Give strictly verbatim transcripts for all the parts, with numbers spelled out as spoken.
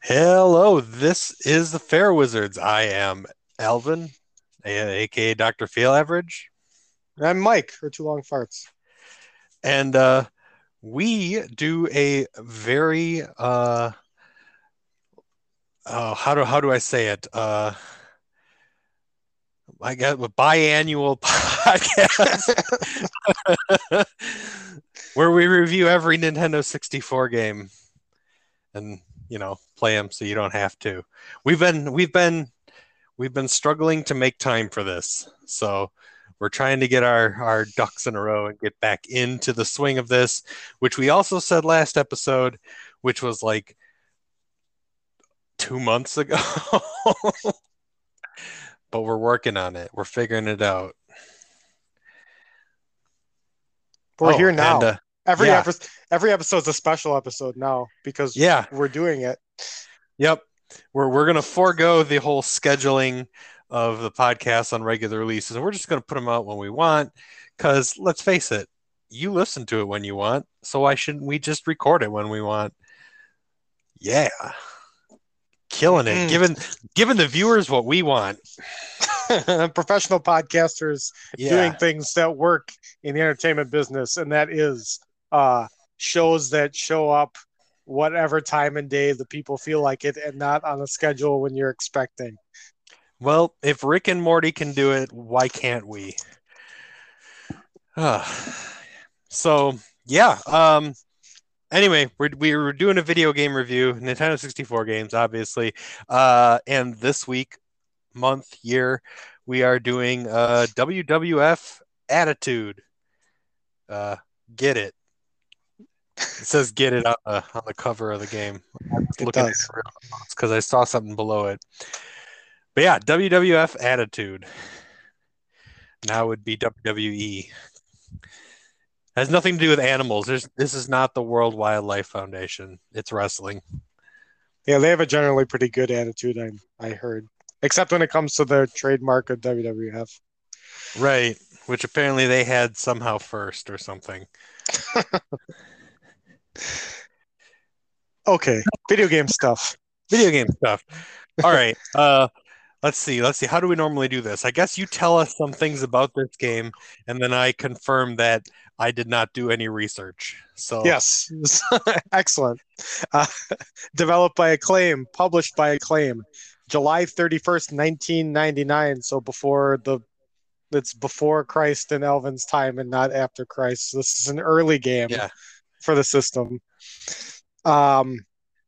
Hello, this is the Fair Wizards. I am Alvin, a- aka Doctor Feel Average, I'm Mike for Too Long Farts. and uh, we do a very uh, oh, how do how do I say it? Uh, I guess a biannual podcast where we review every Nintendo sixty-four game and you know play them so you don't have to. We've been we've been we've been struggling to make time for this. So we're trying to get our, our ducks in a row and get back into the swing of this, which we also said last episode, which was like two months ago. But we're working on it. We're figuring it out. We're Oh, here and now. uh, Every yeah, episode, every episode's a special episode now because yeah, we're doing it. yep. We're we're gonna forego the whole scheduling of the podcast on regular releases, and we're just gonna put them out when we want. Because let's face it, you listen to it when you want, so why shouldn't we just record it when we want? Yeah, killing it, Mm-mm. giving giving the viewers what we want. Professional podcasters doing Yeah. things that work in the entertainment business, and that is uh, shows that show up whatever time and day the people feel like it, and not on a schedule when you're expecting. Well, if Rick and Morty can do it, why can't we? Uh, so yeah. Um. Anyway, we're we were doing a video game review, Nintendo sixty-four games, obviously. Uh, and this week, month, year, we are doing uh W W F Attitude. Uh, get it. It says "get it" on the, on the cover of the game. I was It looking at does. it because I saw something below it. But yeah, W W F Attitude. Now would be W W E. Has nothing to do with animals. There's, this is not the World Wildlife Foundation. It's wrestling. Yeah, they have a generally pretty good attitude. I I heard, except when it comes to their trademark of W W F. Right. Which apparently they had somehow first or something. Okay, video game stuff. Video game stuff. All right. Uh, let's see. Let's see. How do we normally do this? I guess you tell us some things about this game, and then I confirm that I did not do any research. So, Yes, excellent. Uh, developed by Acclaim, published by Acclaim, July thirty-first, nineteen ninety-nine. So before the it's before Christ and Elvin's time and not after Christ. So this is an early game yeah. for the system. Um,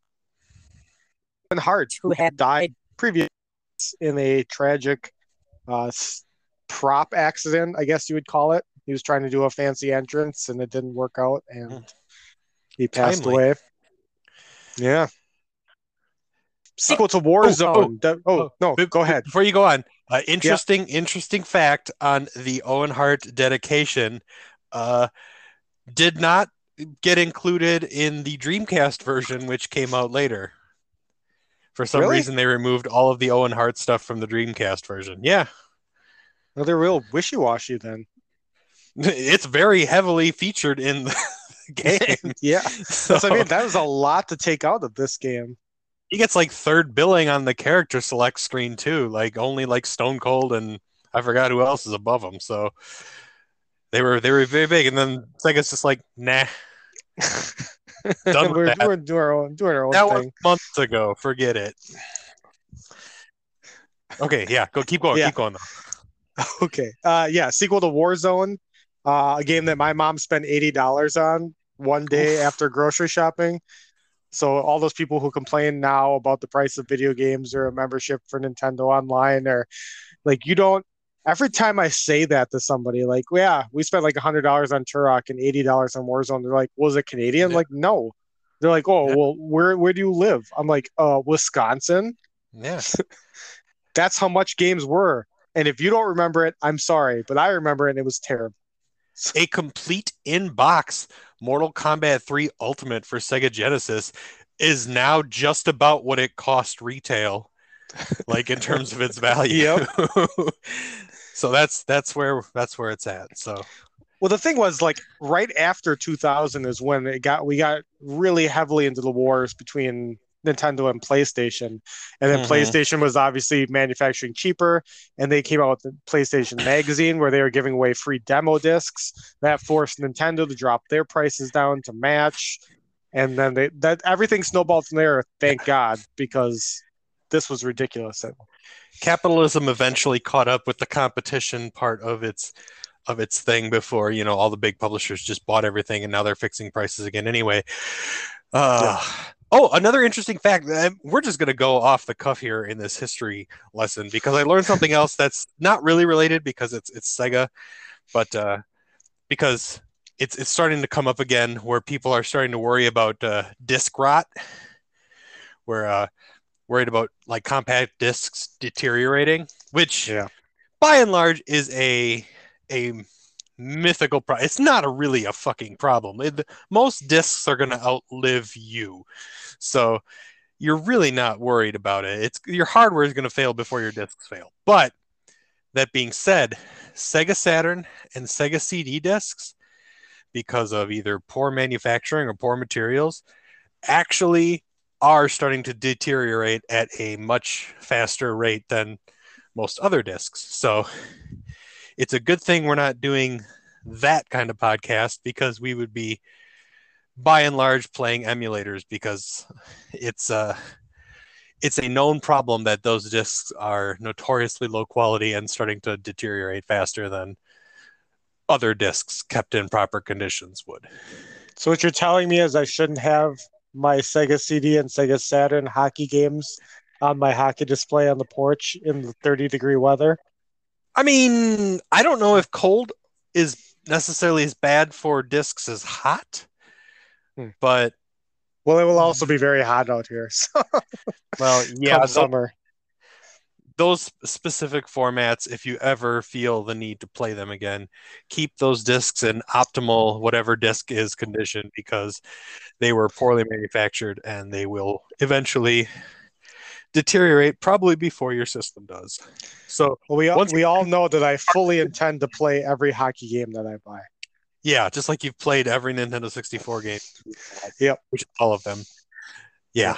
and Hart, who had died previous in a tragic uh, prop accident, I guess you would call it. He was trying to do a fancy entrance and it didn't work out, and he passed Timely. away. Yeah. Uh, Sequel to oh, oh, Warzone. De- oh, oh. no, Be- go be- ahead. Before you go on, uh, Yeah. interesting, interesting fact on the Owen Hart dedication. Uh, did not get included in the Dreamcast version, which came out later. For some Really? reason, they removed all of the Owen Hart stuff from the Dreamcast version. Yeah, Well, they're real wishy washy then. it's very heavily featured in the game. Yeah. So That's what I mean. That was a lot to take out of this game. he gets like third billing on the character select screen too. Like only like Stone Cold and I forgot who else is above him. So they were they were very big, and then Sega's just like, nah, done with we're, that. we're doing our own doing our own That was thing. months ago. Forget it. Okay, yeah, go keep going, Yeah. keep going though. Okay. Uh yeah, sequel to Warzone. Uh a game that my mom spent eighty dollars on one day Oof. after grocery shopping. So all those people who complain now about the price of video games or a membership for Nintendo Online, or like, you don't, every time I say that to somebody, like, well, yeah, we spent like a hundred dollars on Turok and eighty dollars on Warzone. They're like, was it Canadian? I'm Yeah, like, no. They're like, oh, yeah, well, where where do you live? I'm like, uh, Wisconsin. yeah. That's how much games were. And if you don't remember it, I'm sorry, but I remember it and it was terrible. A complete in-box Mortal Kombat three Ultimate for Sega Genesis is now just about what it cost retail, like in terms of its value. Yep. So that's that's where that's where it's at. So Well, the thing was, like, right after two thousand is when it got we got really heavily into the wars between Nintendo and PlayStation. And then Mm-hmm. PlayStation was obviously manufacturing cheaper, and they came out with the PlayStation Magazine where they were giving away free demo discs. That forced Nintendo to drop their prices down to match. And then they that everything snowballed from there, thank God, because this was ridiculous. Capitalism eventually caught up with the competition part of its of its thing before, you know, all the big publishers just bought everything and now they're fixing prices again anyway. Uh, yeah. Oh, another interesting fact. We're just going to go off the cuff here in this history lesson because I learned something else that's not really related because it's it's Sega, but uh, because it's it's starting to come up again where people are starting to worry about uh, disc rot, where uh, worried about like compact discs deteriorating, which yeah. by and large is a a mythical problem. It's not a really a fucking problem. It, most discs are going to outlive you, so you're really not worried about it. It's your hardware is going to fail before your discs fail. But that being said, Sega Saturn and Sega C D discs, because of either poor manufacturing or poor materials, actually are starting to deteriorate at a much faster rate than most other discs. So it's a good thing we're not doing that kind of podcast because we would be by and large playing emulators because it's uh it's a known problem that those discs are notoriously low quality and starting to deteriorate faster than other discs kept in proper conditions would. So what you're telling me is I shouldn't have my Sega C D and Sega Saturn hockey games on my hockey display on the porch in the thirty degree weather? I mean, I don't know if cold is necessarily as bad for discs as hot, hmm. but well, it will also be very hot out here. So. Well, yeah, come summer. Those specific formats, if you ever feel the need to play them again, keep those discs in optimal whatever disc is condition because they were poorly manufactured and they will eventually deteriorate probably before your system does. So well, we all, we all know that I fully intend to play every hockey game that I buy. Yeah, just like you've played every Nintendo sixty-four game. Yep. Which all of them. Yeah.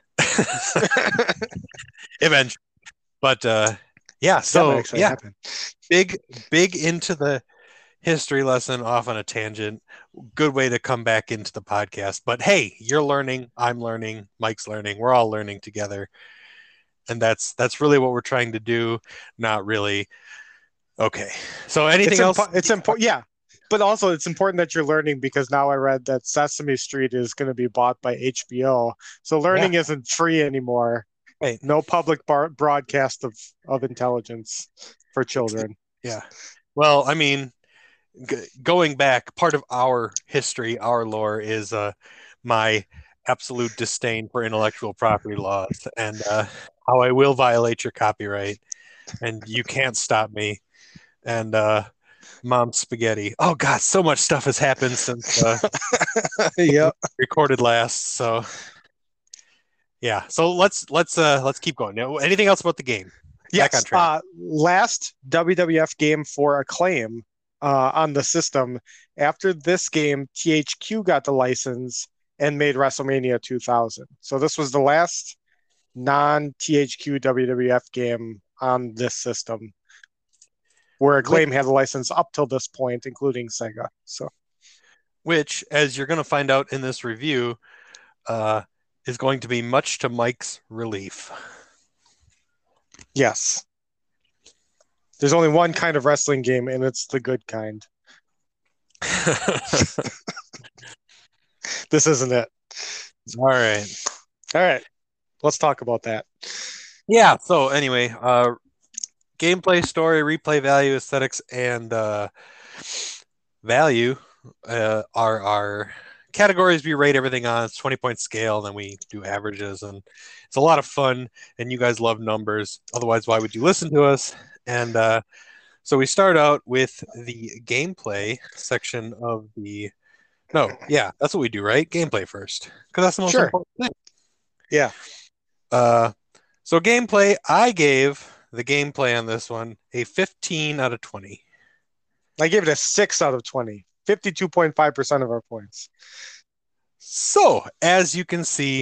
Eventually. But uh, yeah, so yeah, happen. big, big into the history lesson off on a tangent. Good way to come back into the podcast. But hey, you're learning, I'm learning, Mike's learning, we're all learning together. And that's that's really what we're trying to do. Not really. Okay. So anything it's else? Impo- it's important. Yeah. But also it's important that you're learning because now I read that Sesame Street is going to be bought by H B O. So learning yeah. isn't free anymore. Right. No public bar- broadcast of, of intelligence for children. Yeah. Well, I mean, g- going back, part of our history, our lore is uh, my absolute disdain for intellectual property laws and uh, how I will violate your copyright and you can't stop me. And uh, Mom Spaghetti. Oh, God, so much stuff has happened since uh, yep. recorded last. So... Yeah, so let's let's uh let's keep going. Now, anything else about the game? Yes, Back on track. Uh, last W W F game for Acclaim uh, on the system. After this game, T H Q got the license and made WrestleMania two thousand. So this was the last non-T H Q W W F game on this system, where Acclaim which, had a license up till this point, including Sega. So, which, as you're going to find out in this review, uh. is going to be much to Mike's relief. Yes. There's only one kind of wrestling game, and it's the good kind. This isn't it. All right. All right. Let's talk about that. Yeah. So anyway, uh, gameplay, story, replay value, aesthetics, and uh, value uh, are our categories we rate everything on. It's twenty point scale, and then we do averages, and it's a lot of fun, and you guys love numbers. Otherwise, why would you listen to us? And uh, so we start out with the gameplay section of the no yeah that's what we do, right? Gameplay first, because that's the most sure. important thing. Yeah. Uh, so gameplay, I gave the gameplay on this one a fifteen out of twenty. I gave it a six out of twenty. fifty-two point five percent of our points. So, as you can see,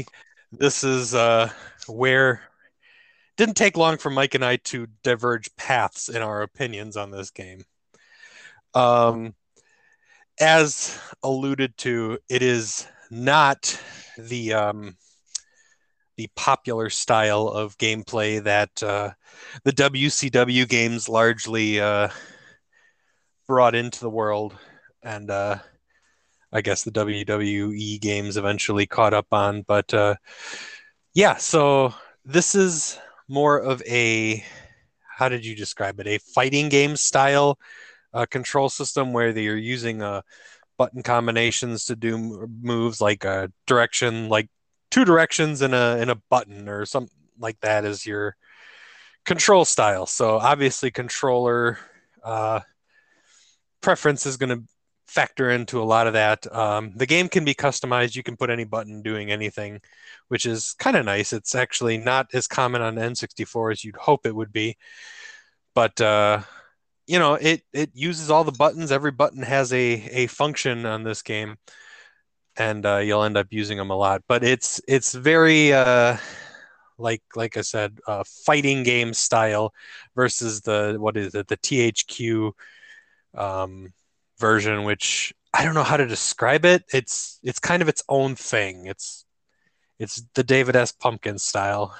this is uh, where didn't take long for Mike and I to diverge paths in our opinions on this game. Um, as alluded to, it is not the um, the popular style of gameplay that uh, the W C W games largely uh, brought into the world, and uh, I guess the W W E games eventually caught up on. But uh, yeah, so this is more of a, how did you describe it? A fighting game style uh, control system where they're using uh, button combinations to do moves like a direction, like two directions in a in a button or something like that is your control style. So obviously, controller uh, preference is going to factor into a lot of that. Um, the game can be customized. You can put any button doing anything, which is kind of nice. It's actually not as common on N sixty-four as you'd hope it would be, but uh, you know, it it uses all the buttons. Every button has a a function on this game, and uh, you'll end up using them a lot. But it's it's very uh, like like I said, uh, fighting game style versus the what is it, the T H Q um, version, which I don't know how to describe it. It's it's kind of its own thing. It's it's the David S. Pumpkin style.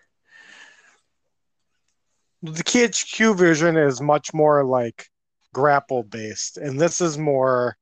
The K H Q version is much more like grapple based, and this is more,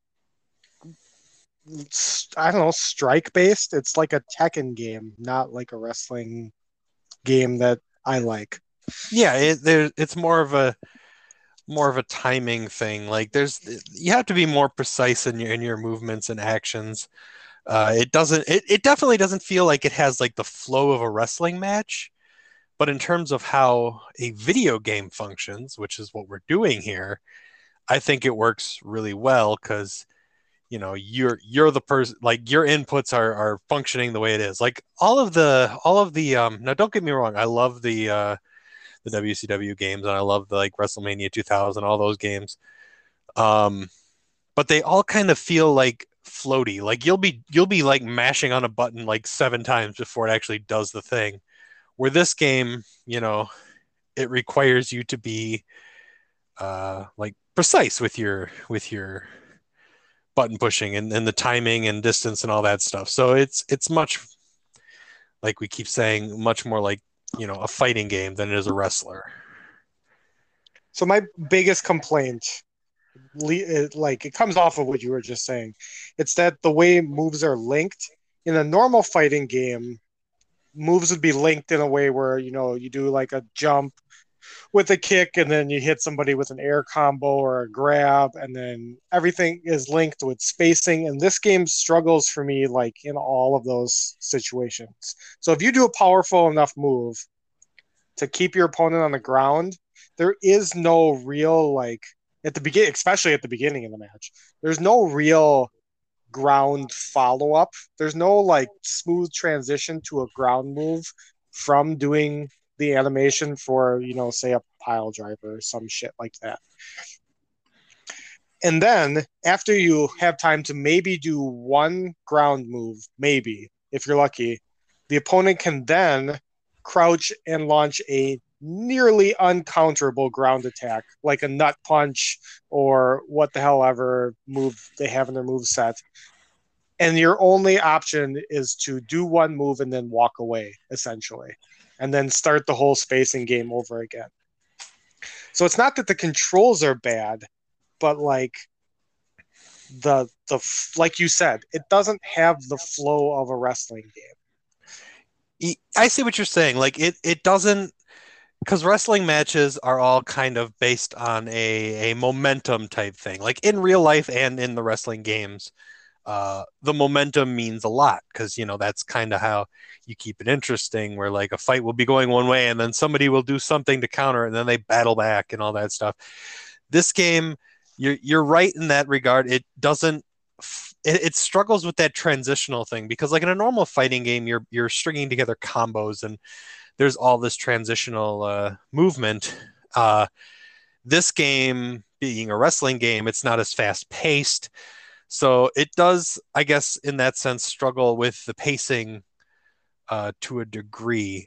I don't know, strike based. It's like a Tekken game, not like a wrestling game that I like. Yeah, it, there it's more of a more of a timing thing. Like there's you have to be more precise in your in your movements and actions. Uh, it doesn't it, it definitely doesn't feel like it has like the flow of a wrestling match, but in terms of how a video game functions, which is what we're doing here, I think it works really well because you know you're you're the person, like your inputs are are functioning the way it is. Like all of the all of the um now don't get me wrong, I love the uh the W C W games and I love the like WrestleMania two thousand, all those games. Um but they all kind of feel like floaty. Like you'll be you'll be like mashing on a button like seven times before it actually does the thing. Where this game, you know, it requires you to be uh like precise with your with your button pushing and, and the timing and distance and all that stuff. So it's it's much, like we keep saying, much more like, you know, a fighting game than it is a wrestler. So my biggest complaint, like it comes off of what you were just saying, it's that the way moves are linked in a normal fighting game, moves would be linked in a way where you know you do like a jump with a kick and then you hit somebody with an air combo or a grab, and then everything is linked with spacing, and this game struggles for me like in all of those situations. So if you do a powerful enough move to keep your opponent on the ground, there is no real like at the beginning, especially at the beginning of the match, there's no real ground follow up. There's no like smooth transition to a ground move from doing the animation for, you know, say a pile driver or some shit like that. And then after you have time to maybe do one ground move, maybe if you're lucky, the opponent can then crouch and launch a nearly uncounterable ground attack, like a nut punch or what the hell ever move they have in their move set. And your only option is to do one move and then walk away, essentially, and then start the whole spacing game over again. So it's not that the controls are bad, but like the the like you said, it doesn't have the flow of a wrestling game. I see what you're saying. Like it it doesn't, because wrestling matches are all kind of based on a a momentum type thing. Like in real life and in the wrestling games, uh, the momentum means a lot because you know that's kind of how you keep it interesting. Where like a fight will be going one way and then somebody will do something to counter, and then they battle back and all that stuff. This game, you're you're right in that regard. It doesn't. It, it struggles with that transitional thing because, like in a normal fighting game, you're you're stringing together combos and there's all this transitional uh, movement. Uh, this game, being a wrestling game, it's not as fast paced. So it does, I guess, in that sense, struggle with the pacing uh, to a degree.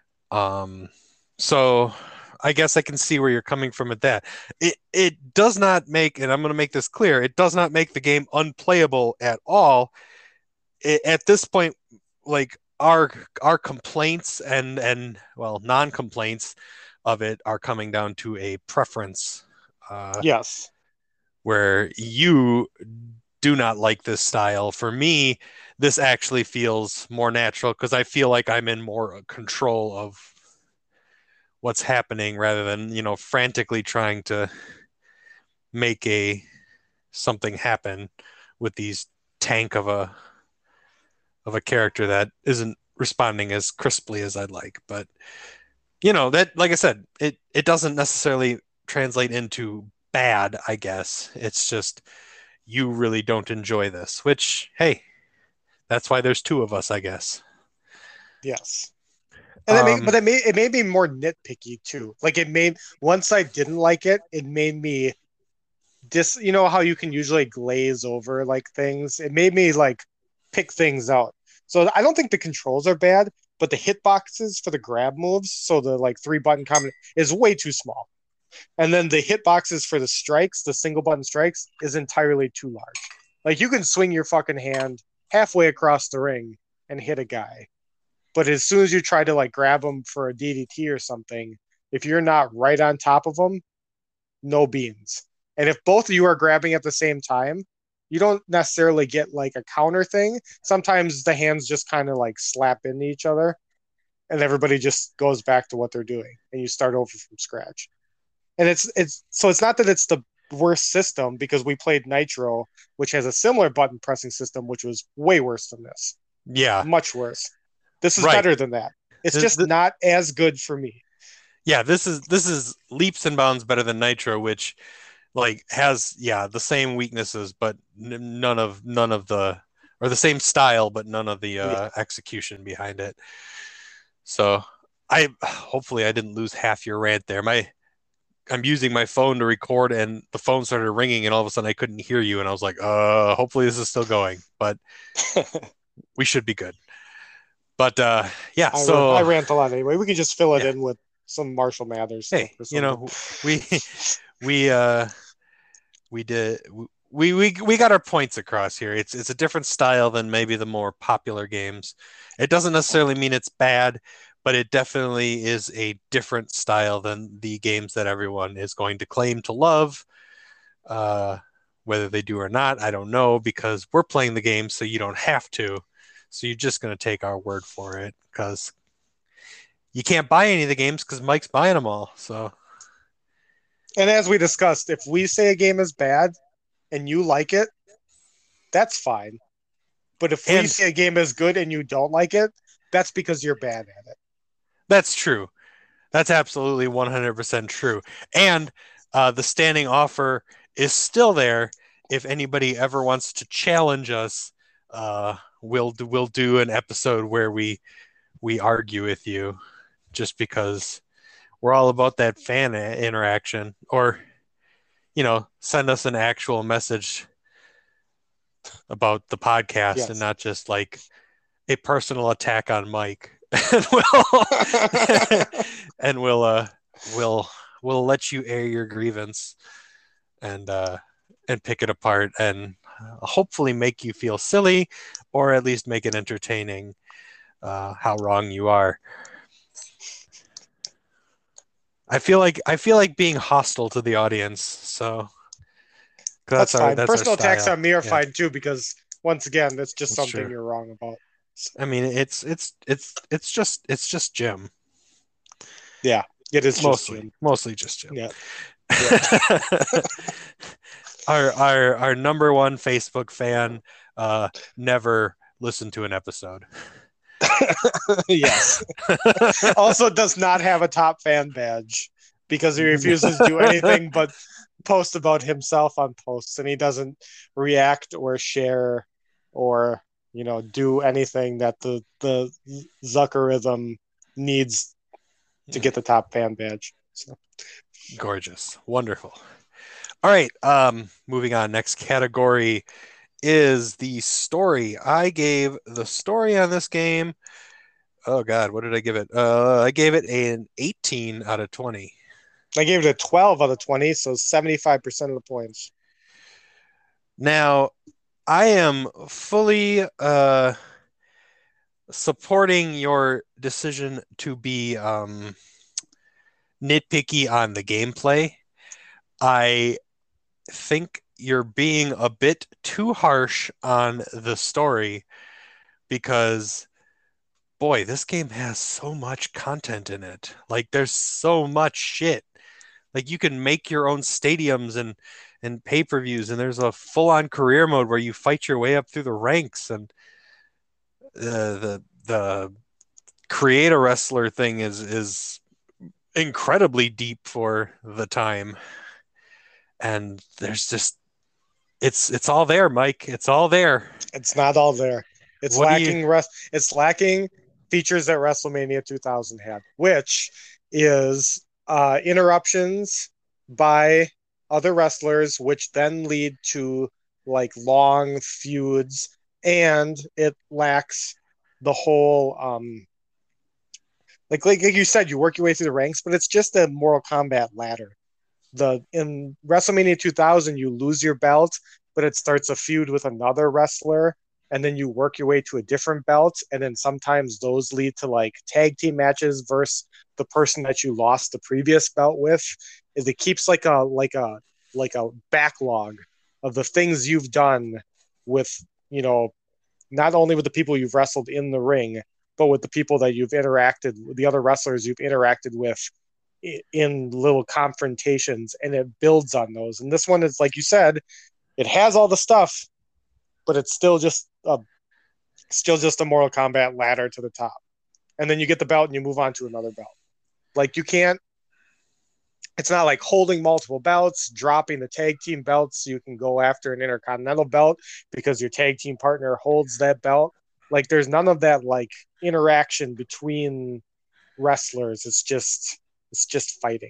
Um, so I guess I can see where you're coming from at that. It it does not make, and I'm going to make this clear, it does not make the game unplayable at all. It, at this point, like our our complaints and and well, non-complaints of it are coming down to a preference, uh, Yes. where you do not like this style. For me, this actually feels more natural because I feel like I'm in more control of what's happening rather than, you know, frantically trying to make a something happen with these tank of a of a character that isn't responding as crisply as I'd like. But you know, that like I said, it it doesn't necessarily translate into bad, I guess. It's just you really don't enjoy this, which hey, that's why there's two of us, I guess. Yes. And it made, Um but it made it made me more nitpicky too. Like it made once I didn't like it, it made me dis. You know how you can usually glaze over like things. It made me like pick things out. So I don't think the controls are bad, but the hitboxes for the grab moves, so the like three button combo is way too small. And then the hitboxes for the strikes, the single button strikes, is entirely too large. Like you can swing your fucking hand halfway across the ring and hit a guy. But as soon as you try to like grab them for a D D T or something, if you're not right on top of them, no beans. And if both of you are grabbing at the same time, you don't necessarily get like a counter thing. Sometimes the hands just kind of like slap into each other and everybody just goes back to what they're doing and you start over from scratch. And it's it's so it's not that it's the worst system because we played Nitro, which has a similar button pressing system, which was way worse than this. yeah, Much worse. This is right. better than that. It's The, just the, not as good for me. yeah, this is this is leaps and bounds better than Nitro, which like has yeah the same weaknesses, but n- none of none of the or the same style, but none of the Yeah. uh, execution behind it. So I hopefully I didn't lose half your rant there. My I'm using my phone to record, and the phone started ringing, and all of a sudden I couldn't hear you, and I was like, uh, hopefully this is still going, but we should be good. But uh, yeah, I, I so rant a lot anyway. We can just fill it yeah, in with some Marshall Mathers stuff hey, or you something. know, we we uh we did we we we got our points across here. It's it's a different style than maybe the more popular games. It doesn't necessarily mean it's bad, but it definitely is a different style than the games that everyone is going to claim to love. Uh, whether they do or not, I don't know because we're playing the game, so you don't have to. So you're just going to take our word for it because you can't buy any of the games because Mike's buying them all. So And as we discussed, if we say a game is bad and you like it, that's fine. But if we and say a game is good and you don't like it, that's because you're bad at it. that's true. That's absolutely one hundred percent true. And uh, the standing offer is still there. If anybody ever wants to challenge us, uh, we'll do, we'll do an episode where we we argue with you, just because we're all about that fan interaction. Or you know, send us an actual message about the podcast and Yes. not just like a personal attack on Mike. and we'll and we'll uh we'll we'll let you air your grievance and uh and pick it apart and hopefully make you feel silly or at least make it entertaining, uh how wrong you are. I feel like I feel like being hostile to the audience, so That's that's our fine. that's our Personal attacks style. on me are Yeah, fine too, because once again, that's just that's something true. you're wrong about. I mean, it's it's it's it's just it's just Jim. Yeah, it is just Mostly, Jim. mostly just Jim. Yeah. Yeah. our our our number one Facebook fan uh never listened to an episode. Yes. Also does not have a top fan badge because he refuses to do anything but post about himself on posts, and he doesn't react or share or, you know, do anything that the the Zuckerism needs to get the top fan badge. So Gorgeous. Wonderful. All right, um moving on. Next category is the story. I gave the story on this game Oh God, what did I give it? Uh, I gave it an eighteen out of twenty. I gave it a twelve out of twenty, so seventy-five percent of the points. Now, I am fully uh supporting your decision to be um nitpicky on the gameplay. I think you're being a bit too harsh on the story because boy, this game has so much content in it. Like there's so much shit. Like you can make your own stadiums and and pay-per-views, and there's a full-on career mode where you fight your way up through the ranks, and uh, the the create a wrestler thing is is incredibly deep for the time. And there's just it's it's all there, Mike. It's all there. It's not all there. It's What do you lacking rest. It's lacking features that WrestleMania two thousand had, which is uh, interruptions by other wrestlers, which then lead to like long feuds, and it lacks the whole um, like, like like you said, you work your way through the ranks, but it's just a Mortal Kombat ladder. The in WrestleMania two thousand, you lose your belt, but it starts a feud with another wrestler, and then you work your way to a different belt, and then sometimes those lead to like tag team matches versus the person that you lost the previous belt with. Is it keeps like a like a like a backlog of the things you've done with, you know, not only with the people you've wrestled in the ring, but with the people that you've interacted with, the other wrestlers you've interacted with in little confrontations, and it builds on those. And this one is, like you said, it has all the stuff, but it's still just a still just a Mortal Kombat ladder to the top. And then you get the belt and you move on to another belt. Like you can't it's not like holding multiple belts, dropping the tag team belts so you can go after an intercontinental belt because your tag team partner holds that belt. Like there's none of that like interaction between wrestlers. It's just it's just fighting.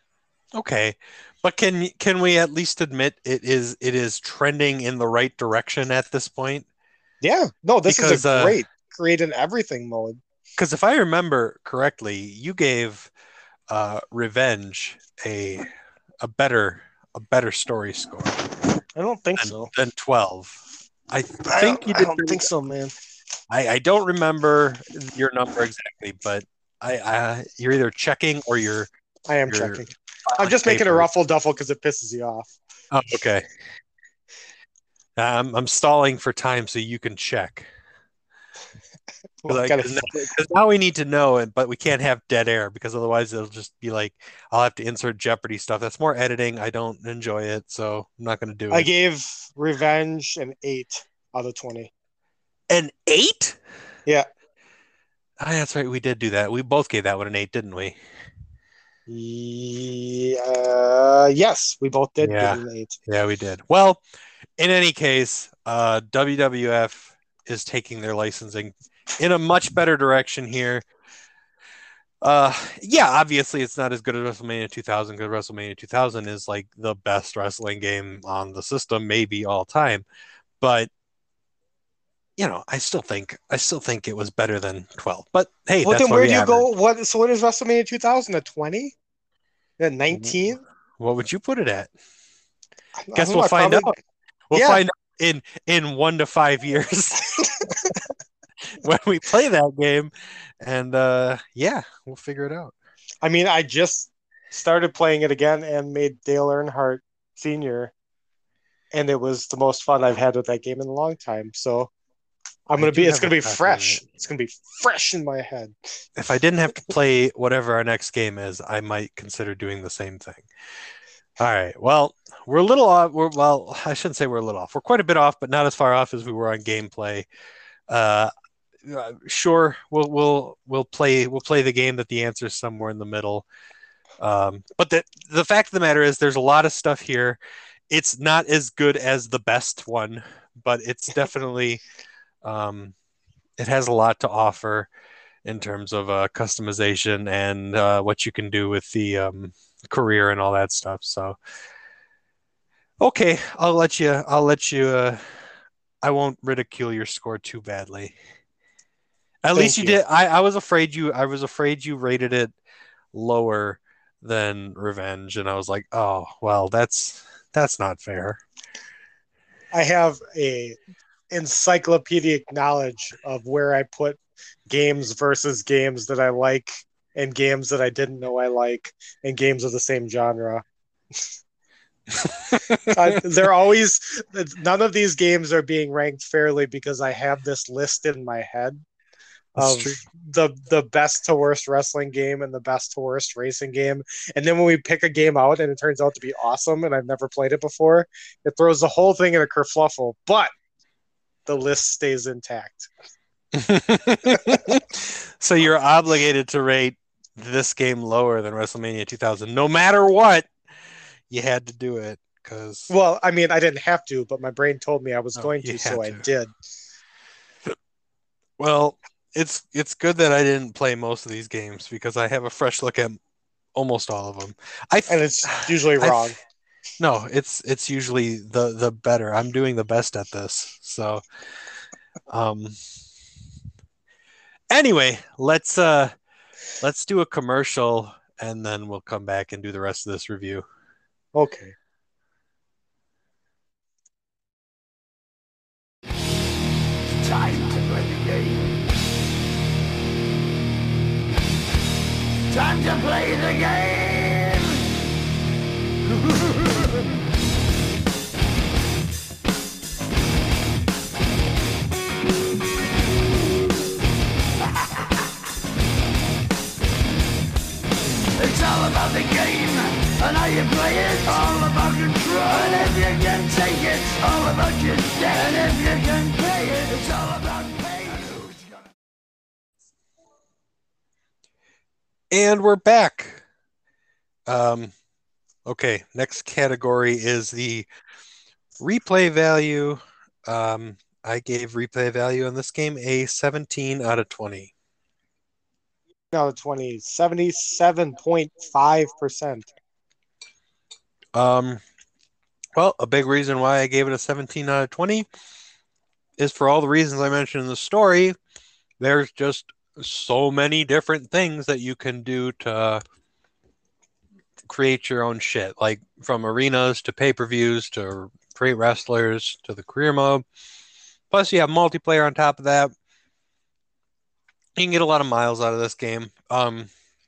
Okay, but can can we at least admit it is it is trending in the right direction at this point? Yeah. No, this is a Because uh great create an everything mode. because if I remember correctly, you gave uh Revenge a a better a better story score I don't think than so. than twelve. I I think you don't, I did don't pretty think good. so, man. I I don't remember your number exactly, but I, I you're either checking or you're I am you're checking. I'm filing just making a papers. ruffle duffle because it pisses you off. Oh, okay. I'm I'm stalling for time so you can check. Well, I Like, gotta. because now, now we need to know it, but we can't have dead air because otherwise it'll just be like I'll have to insert Jeopardy stuff. That's more editing. I don't enjoy it, so I'm not going to do I it. gave Revenge an eight out of twenty. An eight? Yeah. Ah, that's right. We did do that. We both gave that one an eight, didn't we? Yeah. Yes, we both did give Yeah, it an eight. yeah, we did. Well, in any case, uh, W W F is taking their licensing in a much better direction here. Uh, yeah, obviously it's not as good as WrestleMania two thousand because WrestleMania two thousand is like the best wrestling game on the system, maybe all time. But you know, I still think I still think it was better than twelve. But hey, Well, that's then why where we do you average. go? What? So what is WrestleMania two thousand? A twenty? A nineteen? What would you put it at? I don't Guess know. we'll I find probably. out. We'll Yeah. find out in in one to five years when we play that game, and uh, yeah, we'll figure it out. I mean, I just started playing it again and made Dale Earnhardt Senior, and it was the most fun I've had with that game in a long time. So I'm I gonna do be. It's have a gonna be copy of it. fresh. It's gonna be fresh in my head. If I didn't have to play whatever our next game is, I might consider doing the same thing. All right. Well, we're a little off. We're, well, I shouldn't say we're a little off. We're quite a bit off, but not as far off as we were on gameplay. Uh, uh, sure, we'll we'll we'll play we'll play the game that the answer is somewhere in the middle. Um, but the the fact of the matter is, there's a lot of stuff here. It's not as good as the best one, but it's definitely um, it has a lot to offer in terms of uh, customization and uh, what you can do with the um, career and all that stuff. So, okay, I'll let you. I'll let you. Uh, I won't ridicule your score too badly. At least Thank you you. did. I, I was afraid you. I was afraid you rated it lower than Revenge, and I was like, oh well, that's that's not fair. I have a encyclopedic knowledge of where I put games versus games that I like and games that I didn't know I like and games of the same genre. Uh, they're always none of these games are being ranked fairly because I have this list in my head That's of true. the the best to worst wrestling game and the best to worst racing game. And then when we pick a game out and it turns out to be awesome and I've never played it before, it throws the whole thing in a kerfluffle. But the list stays intact. So you're obligated to rate this game lower than WrestleMania two thousand, no matter what. You had to do it because Well, I mean, I didn't have to, but my brain told me I was oh, going you to, so had I to. did. Well, it's it's good that I didn't play most of these games because I have a fresh look at almost all of them. I And it's usually I wrong. no, it's it's usually the the better. I'm doing the best at this. So, um anyway, let's uh let's do a commercial and then we'll come back and do the rest of this review. Okay. Time to play the game. Time to play the game. It's all about the game and how you play it. All about control. And if you can take it, all about your debt. And if you can pay it, it's all about paying. And we're back. Um okay, next category is the replay value. Um I gave replay value on this game a seventeen out of twenty. Now the twenty, seventy-seven point five percent. Um well, a big reason why I gave it a seventeen out of twenty is for all the reasons I mentioned in the story. There's just so many different things that you can do to create your own shit, like from arenas to pay-per-views to create wrestlers to the career mode. Plus, you have multiplayer on top of that. You can get a lot of miles out of this game. Um,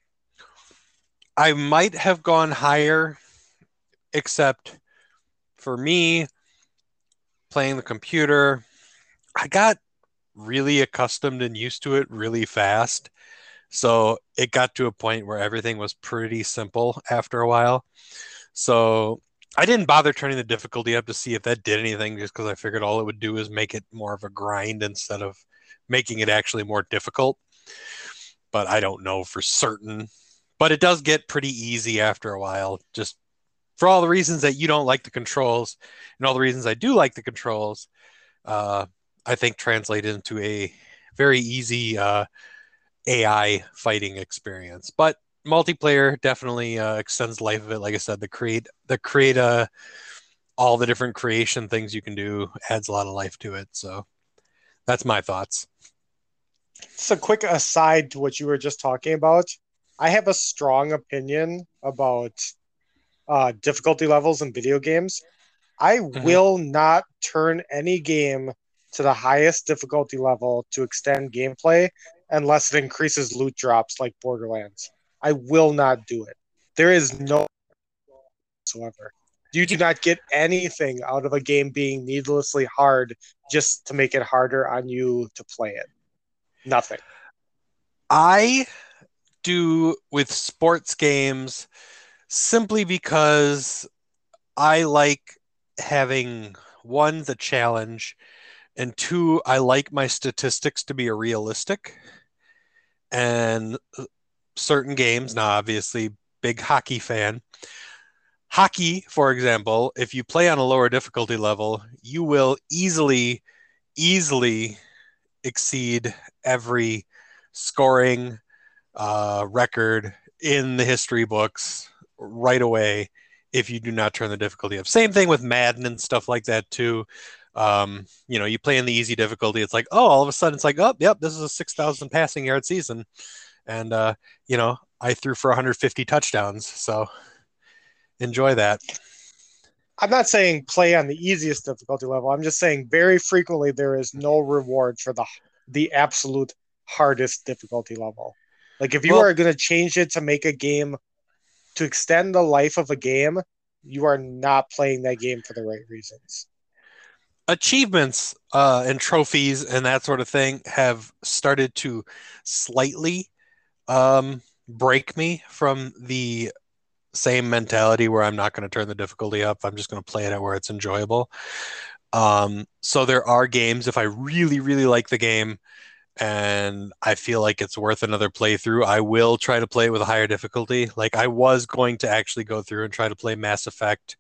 I might have gone higher, except for me playing the computer, I got really accustomed and used to it really fast. So it got to a point where everything was pretty simple after a while. So I didn't bother turning the difficulty up to see if that did anything, just because I figured all it would do is make it more of a grind instead of making it actually more difficult. But I don't know for certain. But it does get pretty easy after a while, just for all the reasons that you don't like the controls and all the reasons I do like the controls. Uh, I think translate into a very easy uh, A I fighting experience. But multiplayer definitely uh, extends the life of it. Like I said, the create the create uh, all the different creation things you can do adds a lot of life to it. So that's my thoughts. Just a quick aside to what you were just talking about. I have a strong opinion about uh, difficulty levels in video games. I Mhm. will not turn any game to the highest difficulty level to extend gameplay unless it increases loot drops like Borderlands. I will not do it. There is no whatsoever. You do not get anything out of a game being needlessly hard just to make it harder on you to play it. Nothing. I do with sports games simply because I like having one, the challenge, and two, I like my statistics to be realistic. And certain games, now obviously, big hockey fan. Hockey, for example, if you play on a lower difficulty level, you will easily, easily exceed every scoring uh, record in the history books right away if you do not turn the difficulty up. Same thing with Madden and stuff like that too. Um, you know, you play in the easy difficulty, it's like, oh, all of a sudden it's like, oh, yep, this is a six thousand passing yard season. And, uh, you know, I threw for one hundred fifty touchdowns. So enjoy that. I'm not saying play on the easiest difficulty level. I'm just saying very frequently there is no reward for the the absolute hardest difficulty level. Like if you Well- are going to change it to make a game to extend the life of a game, you are not playing that game for the right reasons. Achievements uh, and trophies and that sort of thing have started to slightly um, break me from the same mentality where I'm not going to turn the difficulty up. I'm just going to play it at where it's enjoyable. Um, so there are games, if I really, really like the game and I feel like it's worth another playthrough, I will try to play it with a higher difficulty. Like I was going to actually go through and try to play Mass Effect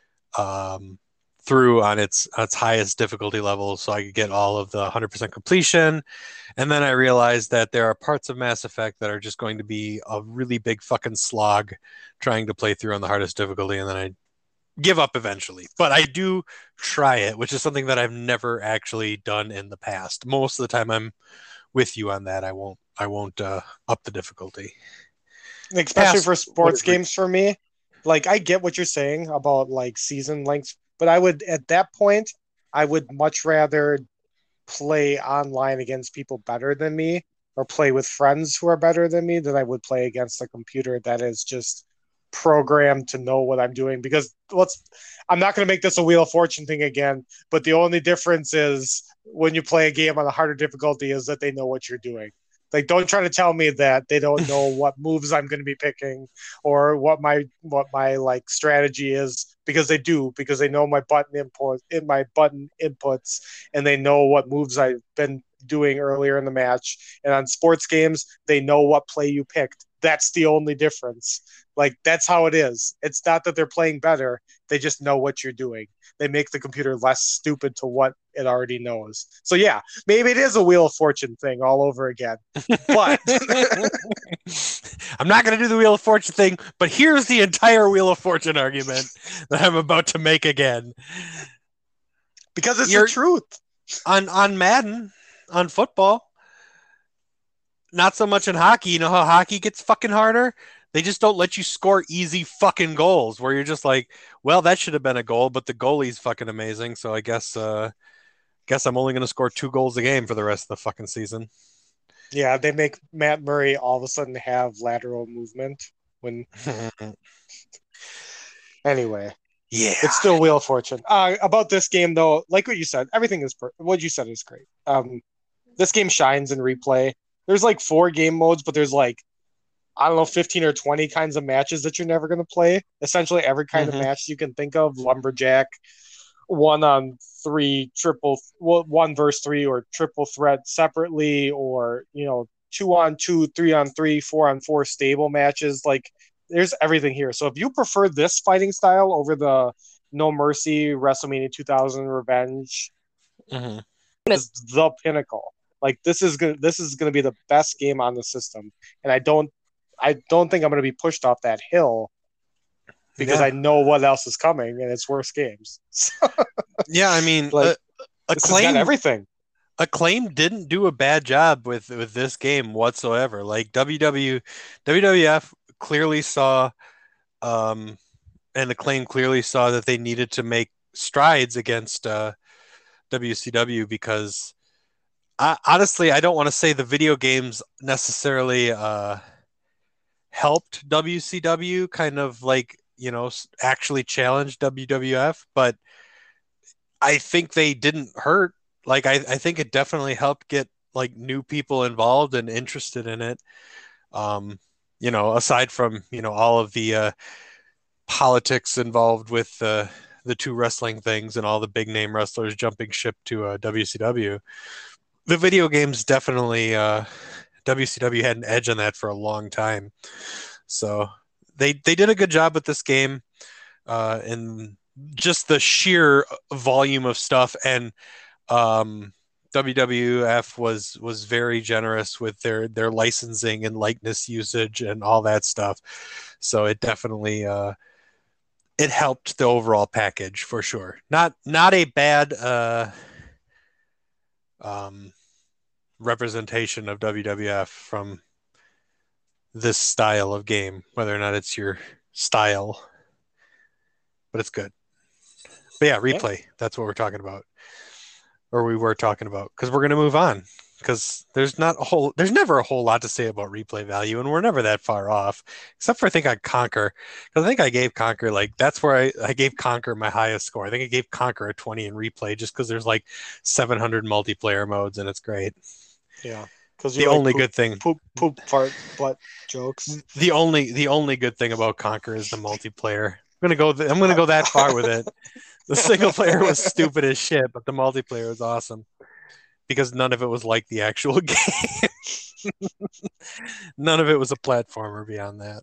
um, through on its its highest difficulty level so I could get all of the one hundred percent completion. And then I realized that there are parts of Mass Effect that are just going to be a really big fucking slog trying to play through on the hardest difficulty, and then I give up eventually. But I do try it, which is something that I've never actually done in the past. Most of the time I'm with you on that. I won't I won't uh, up the difficulty. Especially Past for sports whatever. games for me. Like I get what you're saying about like season lengths, but I would at that point I would much rather play online against people better than me or play with friends who are better than me than I would play against a computer that is just programmed to know what I'm doing. Because let's I'm not going to make this a Wheel of Fortune thing again, but the only difference is when you play a game on a harder difficulty is that they know what you're doing. Like, don't try to tell me that they don't know what moves I'm going to be picking or what my what my like strategy is, because they do, because they know my button input in my button inputs, and they know what moves I've been doing earlier in the match. And on sports games, they know what play you picked. That's the only difference. Like, that's how it is. It's not that they're playing better. They just know what you're doing. They make the computer less stupid to what it already knows. So yeah, maybe it is a Wheel of Fortune thing all over again. But I'm not going to do the Wheel of Fortune thing, but here's the entire Wheel of Fortune argument that I'm about to make again. because it's You're- the truth. On on Madden, on football, not so much in hockey. You know how hockey gets fucking harder? They just don't let you score easy fucking goals where you're just like, well, that should have been a goal, but the goalie's fucking amazing, so I guess uh guess I'm only going to score two goals a game for the rest of the fucking season. Yeah, they make Matt Murray all of a sudden have lateral movement when anyway. Yeah. It's still Wheel of Fortune. Uh, about this game, though, like what you said, everything is per- what you said is great. Um, this game shines in replay. There's like four game modes, but there's like I don't know, fifteen or twenty kinds of matches that you're never going to play. Essentially, every kind Mhm. of match you can think of: lumberjack, one on three, triple, well, one versus three, or triple threat separately, or you know, two on two, three on three, four on four stable matches. Like, there's everything here. So if you prefer this fighting style over the No Mercy WrestleMania two thousand Revenge, Mhm. is the pinnacle. Like this is gonna this is gonna be the best game on the system, and I don't I don't think I'm gonna be pushed off that hill because Yeah. I know what else is coming, and it's worse games. So, Yeah, I mean, Like, uh, this has got Acclaim everything. Acclaim didn't do a bad job with with this game whatsoever. Like W W W W F clearly saw um and Acclaim clearly saw that they needed to make strides against uh W C W because I, honestly, I don't want to say the video games necessarily uh helped W C W kind of like, you know, s- actually challenge W W F, but I think they didn't hurt. Like I, I think it definitely helped get like new people involved and interested in it. Um, you know, aside from, you know, all of the uh, politics involved with uh, the two wrestling things and all the big name wrestlers jumping ship to uh, W C W, the video games definitely uh, W C W had an edge on that for a long time. So they they did a good job with this game, uh, and just the sheer volume of stuff. And um, W W F was was very generous with their their licensing and likeness usage and all that stuff. So it definitely uh, it helped the overall package for sure. Not not a bad uh, um, representation of W W F from this style of game, whether or not it's your style, but it's good. But yeah, replay. Yeah. That's what we're talking about, or we were talking about, because we're going to move on. Because there's not a whole, there's never a whole lot to say about replay value, and we're never that far off, except for I think on Conquer, because I think I gave Conquer like that's where I, I gave Conquer my highest score. I think I gave Conquer a twenty in replay just because there's like seven hundred multiplayer modes and it's great. Yeah, because the only like poop, good thing poop poop fart butt jokes. The only the only good thing about Conquer is the multiplayer. I'm gonna go. Th- I'm gonna go that far with it. The single player was stupid as shit, but the multiplayer was awesome. Because none of it was like the actual game. None of it was a platformer beyond that.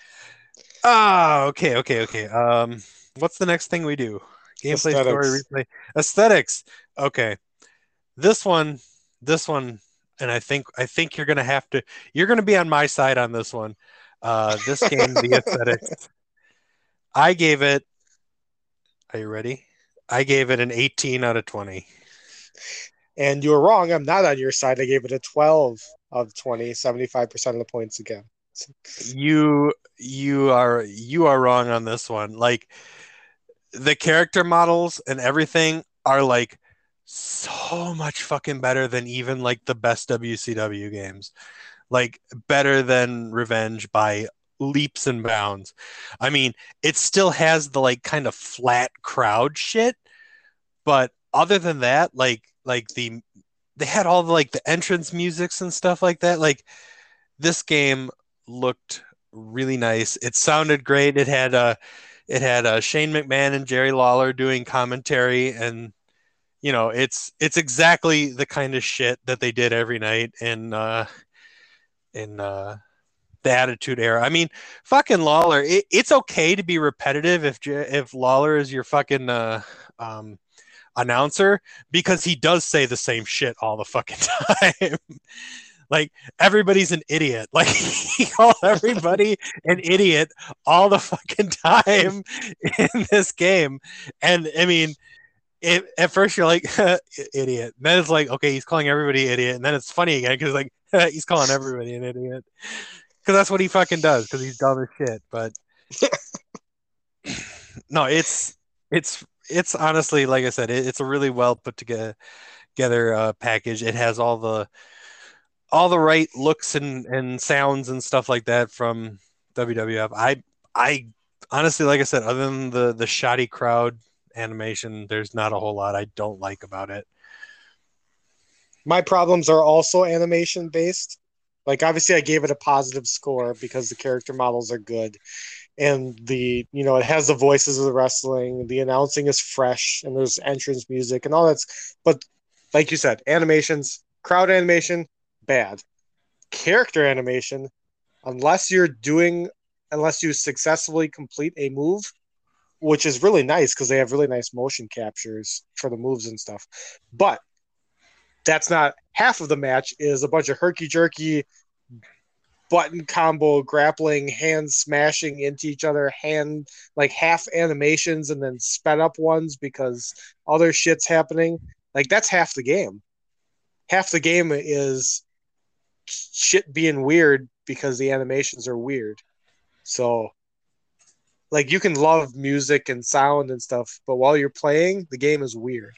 Ah, okay, okay, okay. Um, what's the next thing we do? Gameplay, Aesthetics. Story, replay, aesthetics. Okay, this one, this one, and I think I think you're gonna have to. You're gonna be on my side on this one. Uh, this game, the aesthetics. I gave it. Are you ready? I gave it an eighteen out of twenty. And you were wrong. I'm not on your side. I gave it a twelve of twenty, seventy-five percent of the points again. You you are you are wrong on this one. Like the character models and everything are like so much fucking better than even like the best W C W games. Like better than Revenge by leaps and bounds. I mean, it still has the like kind of flat crowd shit, but other than that, like like the they had all the like the entrance musics and stuff like that. Like this game looked really nice. It sounded great. It had uh it had uh, Shane McMahon and Jerry Lawler doing commentary, and you know it's it's exactly the kind of shit that they did every night in uh in uh the Attitude Era. I mean, fucking Lawler. It, it's okay to be repetitive if if Lawler is your fucking uh, um, announcer, because he does say the same shit all the fucking time. Like everybody's an idiot. Like he called everybody an idiot all the fucking time in this game. And I mean, it, at first you're like idiot. And then it's like, okay, he's calling everybody idiot. And then it's funny again because like he's calling everybody an idiot. Because that's what he fucking does, because he's dumb as shit. But no, it's it's it's honestly, like I said, it, it's a really well put together together uh, package. It has all the all the right looks and, and sounds and stuff like that from W W F. I I honestly, like I said, other than the the shoddy crowd animation, there's not a whole lot I don't like about it. My problems are also animation based. Like, obviously, I gave it a positive score because the character models are good. And the, you know, it has the voices of the wrestling. The announcing is fresh. And there's entrance music and all that's. But, like you said, animations, crowd animation, bad. Character animation, unless you're doing, unless you successfully complete a move, which is really nice because they have really nice motion captures for the moves and stuff. But that's not half of the match, is a bunch of herky-jerky button combo grappling, hand smashing into each other, hand like half animations and then sped up ones because other shit's happening. Like, that's half the game. Half the game is shit being weird because the animations are weird. So, like, you can love music and sound and stuff, but while you're playing, the game is weird.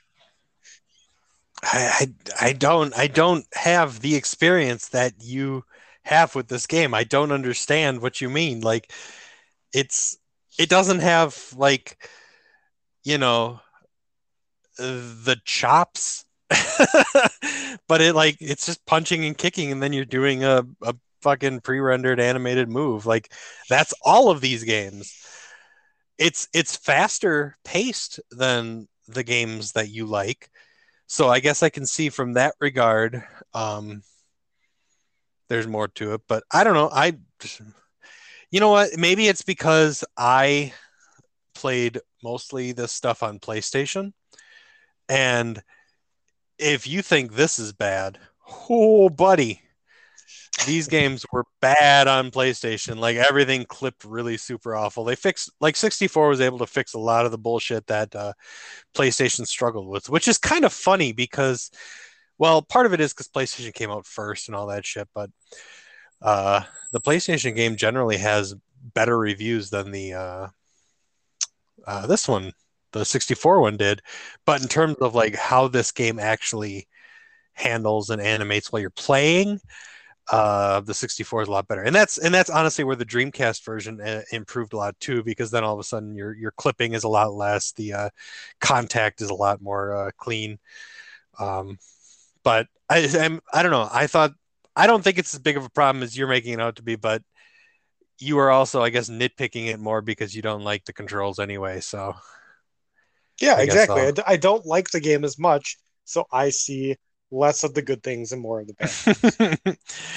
I, I I don't I don't have the experience that you have with this game. I don't understand what you mean. Like, it's it doesn't have like, you know, the chops, but it like it's just punching and kicking, and then you're doing a, a fucking pre-rendered animated move. Like, that's all of these games. It's it's faster paced than the games that you like. So I guess I can see from that regard, um, there's more to it, but I don't know. I, you know what? Maybe it's because I played mostly this stuff on PlayStation. And if you think this is bad, oh, buddy, these games were bad on PlayStation. Like everything clipped really super awful. They fixed like sixty-four was able to fix a lot of the bullshit that uh, PlayStation struggled with, which is kind of funny because, well, part of it is because PlayStation came out first and all that shit, but uh, the PlayStation game generally has better reviews than the uh, uh, this one, the sixty-four one did. But in terms of like how this game actually handles and animates while you're playing, uh, the sixty-four is a lot better. And that's and that's honestly where the Dreamcast version uh, improved a lot too, because then all of a sudden your your clipping is a lot less, the uh, contact is a lot more uh, clean. Um, but I I'm, I don't know. I thought I don't think it's as big of a problem as you're making it out to be, but you are also, I guess, nitpicking it more because you don't like the controls anyway. So Yeah, I guess exactly. I, I'll... d- I don't like the game as much, so I see less of the good things and more of the bad.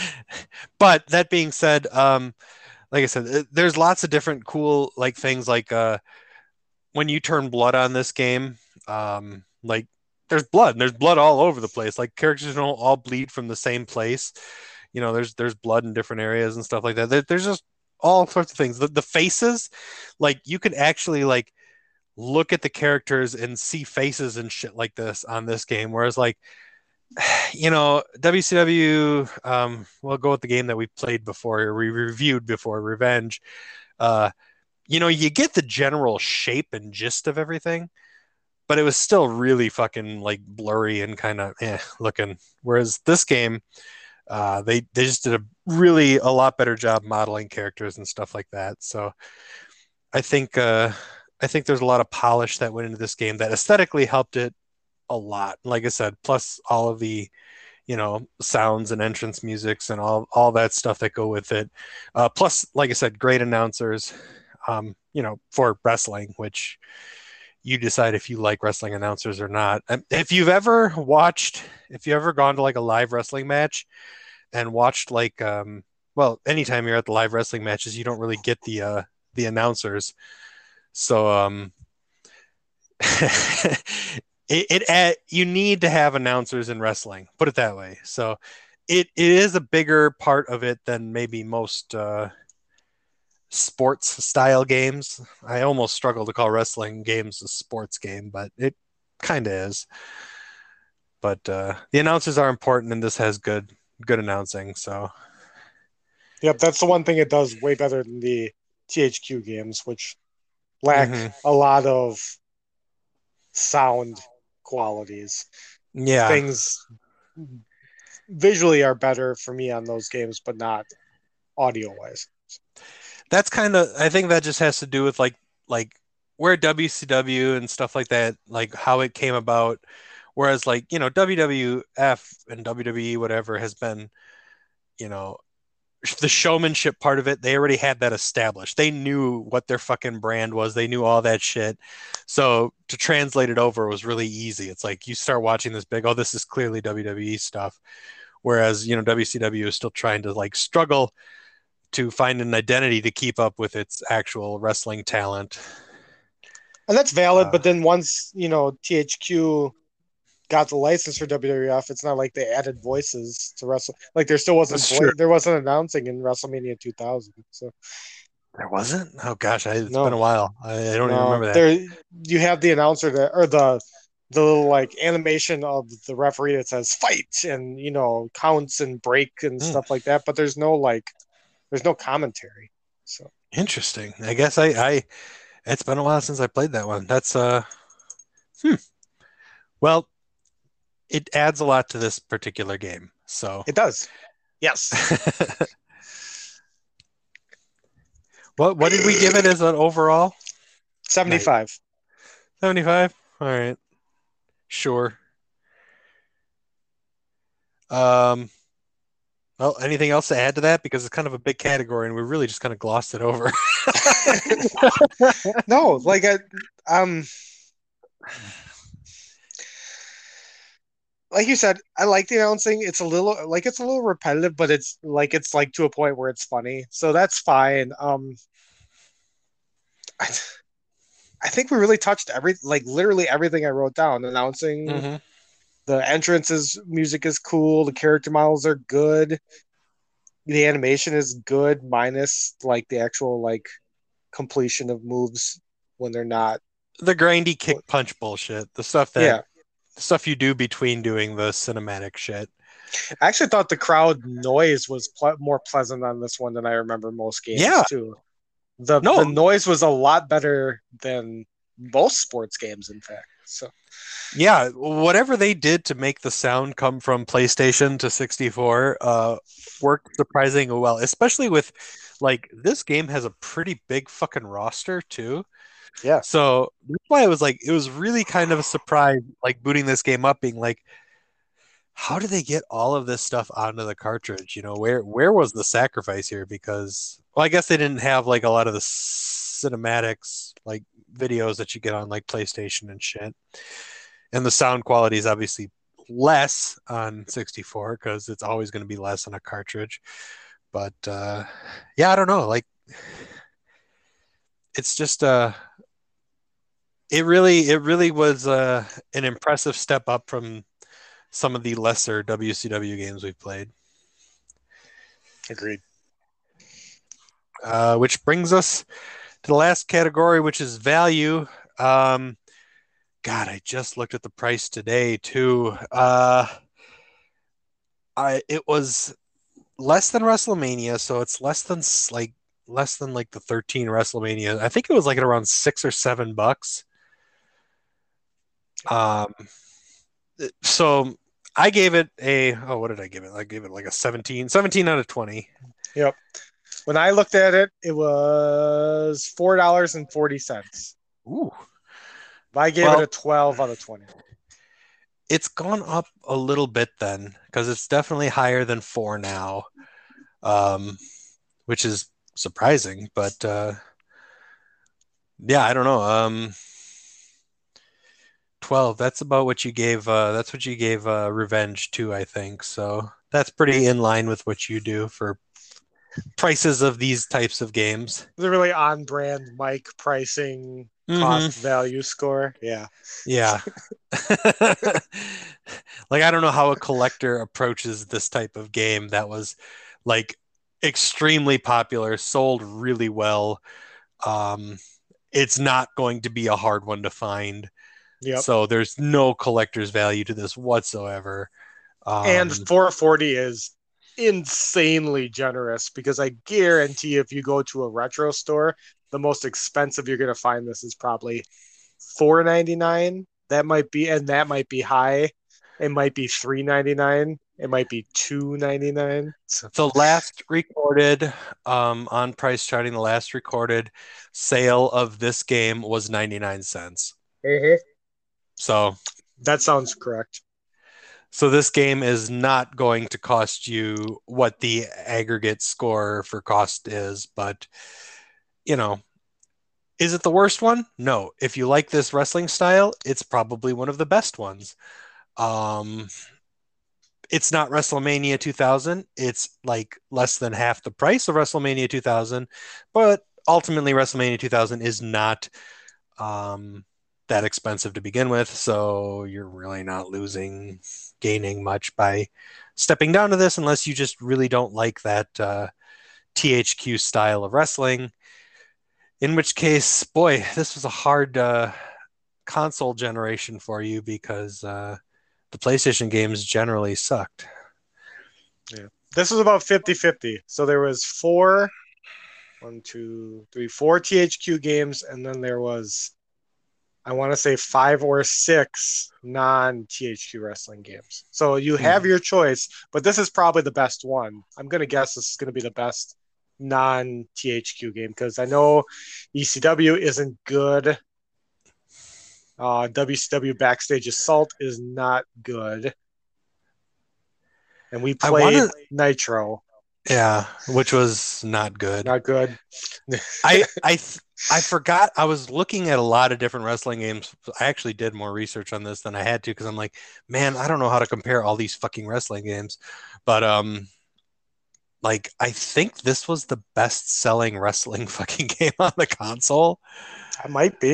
But that being said, um, like I said, uh, there's lots of different cool like things like uh, when you turn blood on this game, um, like there's blood and there's blood all over the place. Like characters don't all bleed from the same place. You know, there's there's blood in different areas and stuff like that. There, there's just all sorts of things. The, the faces, like you could actually like look at the characters and see faces and shit like this on this game. Whereas like, you know, W C W, um, we'll go with the game that we played before or we reviewed before, Revenge. Uh, you know, you get the general shape and gist of everything, but it was still really fucking like blurry and kind of eh, looking. Whereas this game, uh, they they just did a really a lot better job modeling characters and stuff like that. So I think uh, I think there's a lot of polish that went into this game that aesthetically helped it a lot. Like I said, plus all of the you know sounds and entrance musics and all all that stuff that go with it. Uh, plus, like I said, great announcers. Um, you know, for wrestling, which you decide if you like wrestling announcers or not. If you've ever watched, if you ever gone to like a live wrestling match and watched like, um, well, anytime you're at the live wrestling matches, you don't really get the uh, the announcers. So um, it, it uh, you need to have announcers in wrestling. Put it that way. So it it is a bigger part of it than maybe most. Uh, sports style games. I almost struggle to call wrestling games a sports game, but it kind of is. But uh, the announcers are important, and this has good good announcing. So, Yep, that's the one thing it does way better than the T H Q games, which lack mm-hmm. a lot of sound qualities. Yeah, things visually are better for me on those games, but not audio wise. That's kind of, I think that just has to do with like like where W C W and stuff like that, like how it came about. Whereas like, you know, W W F and W W E, whatever, has been, you know, the showmanship part of it, they already had that established. They knew what their fucking brand was. They knew all that shit. So to translate it over was really easy. It's like you start watching this big, oh, this is clearly W W E stuff. Whereas, you know, W C W is still trying to like struggle to find an identity to keep up with its actual wrestling talent. And that's valid, Uh, but then once, you know, T H Q got the license for W W F, it's not like they added voices to wrestle. Like there still wasn't vo- there wasn't announcing in WrestleMania two thousand. So there wasn't? Oh gosh, I, it's no. been a while. I, I don't no, even remember that. There, you have the announcer that, or the the little like animation of the referee that says fight and you know counts and break and mm. stuff like that, but there's no like there's no commentary. So interesting. I guess I, I it's been a while since I played that one. That's uh hmm. Well, it adds a lot to this particular game. So it does. Yes. What what did we give it as an overall? seventy-five. seventy-five? All right. Sure. Um Well, anything else to add to that? Because it's kind of a big category and we really just kind of glossed it over. No, like I um like you said, I like the announcing. It's a little like it's a little repetitive, but it's like it's like to a point where it's funny. So that's fine. Um I, I think we really touched every like literally everything I wrote down. Announcing, mm-hmm. The entrances music is cool, the character models are good. the animation is good, minus like the actual like completion of moves when they're not. The grindy kick punch bullshit, the stuff that Yeah, the stuff you do between doing the cinematic shit. I actually thought the crowd noise was ple- more pleasant on this one than I remember most games Yeah. too. The No. the noise was a lot better than most sports games, in fact. So Yeah, whatever they did to make the sound come from PlayStation to sixty-four uh, worked surprisingly well, especially with like this game has a pretty big fucking roster too. yeah, So that's why it was like it was really kind of a surprise, like booting this game up, being like, how do they get all of this stuff onto the cartridge? You know, where where was the sacrifice here? Because well, I guess they didn't have like a lot of the cinematics, like videos that you get on like PlayStation and shit. And the sound quality is obviously less on sixty-four because it's always going to be less on a cartridge. But uh, yeah, I don't know. Like, it's just uh, it really it really was uh, an impressive step up from some of the lesser W C W games we've played. agreed. Uh, which brings us to the last category, which is value. Um, God, I just looked at the price today too. Uh, I it was less than WrestleMania, so it's less than like less than like the thirteen WrestleMania. I think it was like at around six or seven bucks. Um, so I gave it a oh, what did I give it? I gave it like a seventeen, seventeen out of twenty. Yep. When I looked at it, it was four dollars and forty cents. Ooh. I gave Well, it a twelve out of twenty. It's gone up a little bit then because it's definitely higher than four now, um, which is surprising. But uh, yeah, I don't know. Um, twelve. That's about what you gave. Uh, that's what you gave uh, Revenge to, I think. So that's pretty in line with what you do for prices of these types of games. The really on brand Mike pricing Mhm. cost value score. Yeah. Yeah. Like, I don't know how a collector approaches this type of game that was like extremely popular, sold really well. Um, it's not going to be a hard one to find. Yep. So there's no collector's value to this whatsoever. Um, And four forty is insanely generous because I guarantee if you go to a retro store, the most expensive you're going to find this is probably four ninety-nine. That might be, and that might be high. It might be three ninety-nine. It might be two ninety-nine. So, the last recorded um, on Price Charting, the last recorded sale of this game was ninety-nine cents. So that sounds correct. So this game is not going to cost you what the aggregate score for cost is, but you know, is it the worst one? No. If you like this wrestling style, it's probably one of the best ones. Um, it's not WrestleMania two thousand. It's like less than half the price of WrestleMania two thousand, but ultimately WrestleMania two thousand is not um, that expensive to begin with, so you're really not losing, gaining much by stepping down to this unless you just really don't like that uh, T H Q style of wrestling. In which case, boy, this was a hard uh, console generation for you because uh, the PlayStation games generally sucked. Yeah. This was about fifty-fifty. So there was four, one, two, three, four T H Q games, and then there was, I want to say five or six non-T H Q wrestling games. So you have Mhm. your choice, but this is probably the best one. I'm going to guess this is going to be the best non-T H Q game because I know E C W isn't good. Uh, W C W Backstage Assault is not good. And we I played wanna- Nitro. Yeah, which was not good. Not good. I I th- I forgot I was looking at a lot of different wrestling games. I actually did more research on this than I had to because I'm like, man, I don't know how to compare all these fucking wrestling games. But um like I think this was the best selling wrestling fucking game on the console. I might be.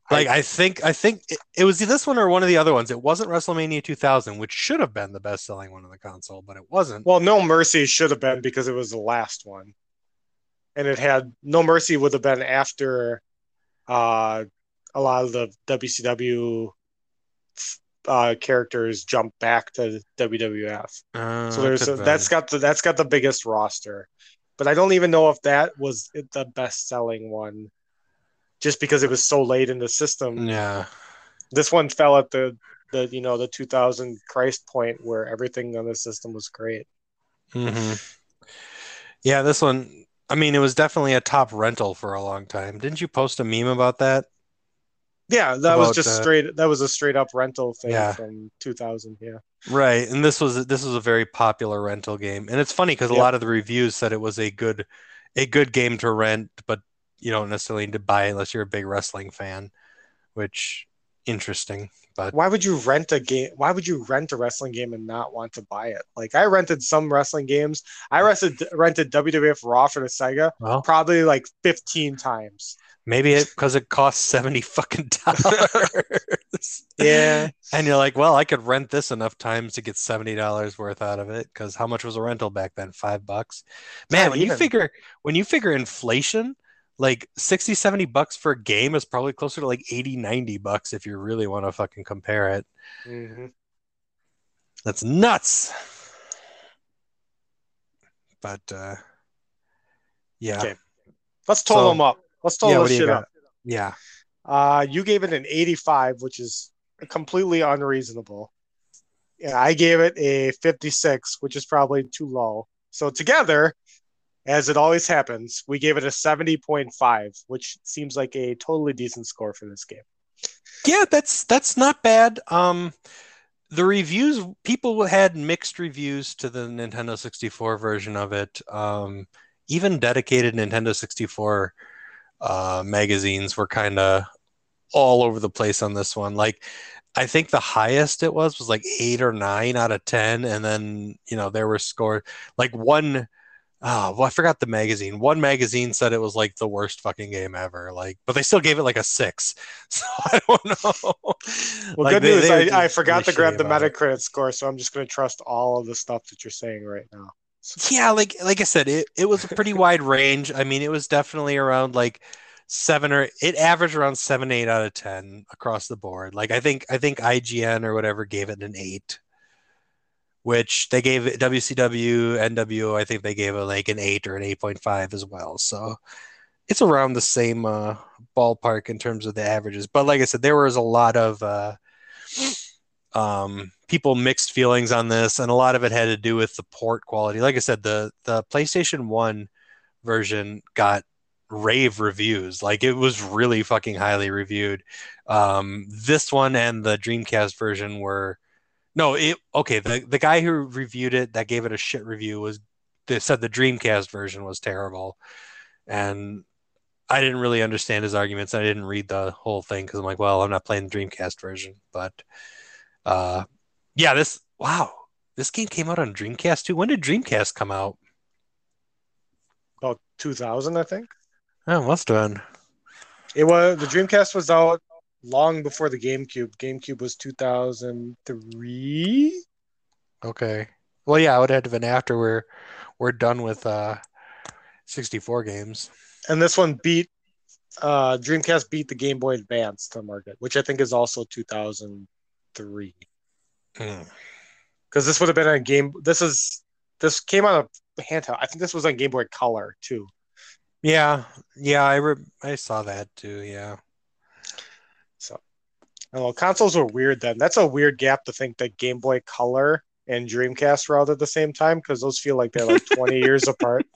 Like I, I think I think it, it was this one or one of the other ones. It wasn't WrestleMania two thousand, which should have been the best selling one on the console, but it wasn't. Well, No Mercy should have been because it was the last one, and it had No Mercy would have been after uh, a lot of the W C W uh, characters jump back to W W F. Uh, so there's a, that's got the that's got the biggest roster, but I don't even know if that was the best selling one, just because it was so late in the system. Yeah, this one fell at the the you know the two thousand Christ point where everything on the system was great. Mm-hmm. Yeah, this one. I mean, it was definitely a top rental for a long time. Didn't you post a meme about that? Yeah, that about, was just uh, straight. That was a straight up rental thing yeah. from two thousand. Yeah, right. And this was this was a very popular rental game, and it's funny because yep. a lot of the reviews said it was a good a good game to rent, but you don't necessarily need to buy it unless you're a big wrestling fan. Which interesting. But why would you rent a game? Why would you rent a wrestling game and not want to buy it? Like I rented some wrestling games. I rented rented W W F Raw for the Sega well, probably like fifteen times. Maybe it because it costs seventy fucking dollars. Yeah, and you're like, well, I could rent this enough times to get seventy dollars worth out of it. Because how much was a rental back then? Five bucks. Man, when even. you figure when you figure inflation. Like sixty, seventy bucks for a game is probably closer to like eighty, ninety bucks if you really want to fucking compare it. Mm-hmm. That's nuts. But, uh, yeah. Okay. Let's total so, them up. Let's total yeah, this shit up. Yeah. Uh, you gave it an eighty-five, which is completely unreasonable. Yeah, I gave it a fifty-six, which is probably too low. So together, as it always happens, we gave it a seventy point five, which seems like a totally decent score for this game. Yeah, that's that's not bad. Um, the reviews, people had mixed reviews to the Nintendo sixty-four version of it. Um, even dedicated Nintendo sixty-four uh, magazines were kind of all over the place on this one. Like, I think the highest it was was like eight or nine out of ten, and then you know there were scores like one. Oh, well, I forgot the magazine. One magazine said it was like the worst fucking game ever. Like, but they still gave it like a six. So I don't know. Well, like, good they, news. They I, I forgot really to grab the Metacritic it. score, so I'm just going to trust all of the stuff that you're saying right now. Yeah, like like I said, it, it was a pretty wide range. I mean, it was definitely around like seven or it averaged around seven, eight out of ten across the board. Like I think I think I G N or whatever gave it an eight. Which they gave W C W, N W O, I think they gave it like an eight or an eight point five as well. So it's around the same uh, ballpark in terms of the averages. But like I said, there was a lot of uh, um, people mixed feelings on this, and a lot of it had to do with the port quality. Like I said, the the PlayStation one version got rave reviews. Like it was really fucking highly reviewed. Um, this one and the Dreamcast version were No, it okay. The the guy who reviewed it that gave it a shit review was they said the Dreamcast version was terrible, and I didn't really understand his arguments. I didn't read the whole thing because I'm like, well, I'm not playing the Dreamcast version. But uh, yeah, this wow, this game came out on Dreamcast too. When did Dreamcast come out? About two thousand, I think. Oh, must have been. It was the Dreamcast was out long before the GameCube. GameCube was two thousand three. Okay. Well, yeah, it would have been after we're we're done with uh, sixty-four games. And this one beat uh, Dreamcast beat the Game Boy Advance to market, which I think is also two thousand three. Because mm. this would have been a game. This is this came out of handheld. I think this was on Game Boy Color too. Yeah, yeah, I re- I saw that too. Yeah. So, I don't know, consoles were weird then. That's a weird gap to think that Game Boy Color and Dreamcast were out at the same time because those feel like they're like twenty years apart.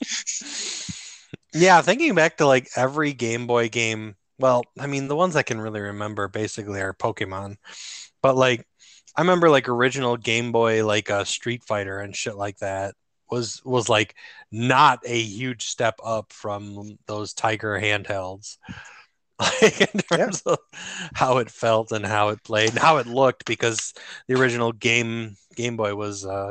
Yeah, thinking back to like every Game Boy game. Well, I mean, the ones I can really remember basically are Pokemon, but like I remember like original Game Boy like uh, Street Fighter and shit like that was was like not a huge step up from those Tiger handhelds. Like in terms yeah. of how it felt and how it played and how it looked, because the original game Game Boy was uh,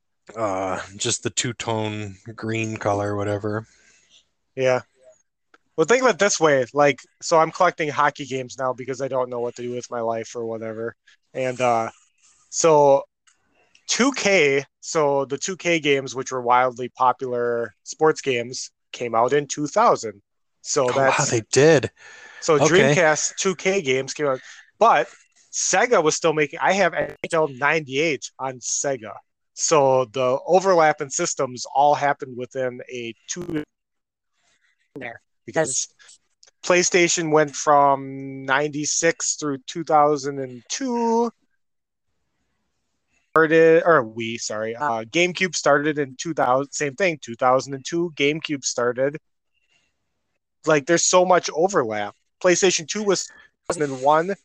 uh, just the two-tone green color, whatever. Yeah. Well, think of it this way. Like, so I'm collecting hockey games now because I don't know what to do with my life or whatever. And uh, so two K, so the two K games, which were wildly popular sports games, came out in two thousand. So Oh, wow, that's they did. so Okay. Dreamcast two K games came out, but Sega was still making. I have N H L ninety-eight on Sega, so the overlap in systems all happened within a two there because PlayStation went from ninety-six through two thousand two. Started or we sorry, uh, GameCube started in two thousand. Same thing, two thousand two. GameCube started. Like, there's so much overlap. PlayStation two was two thousand one.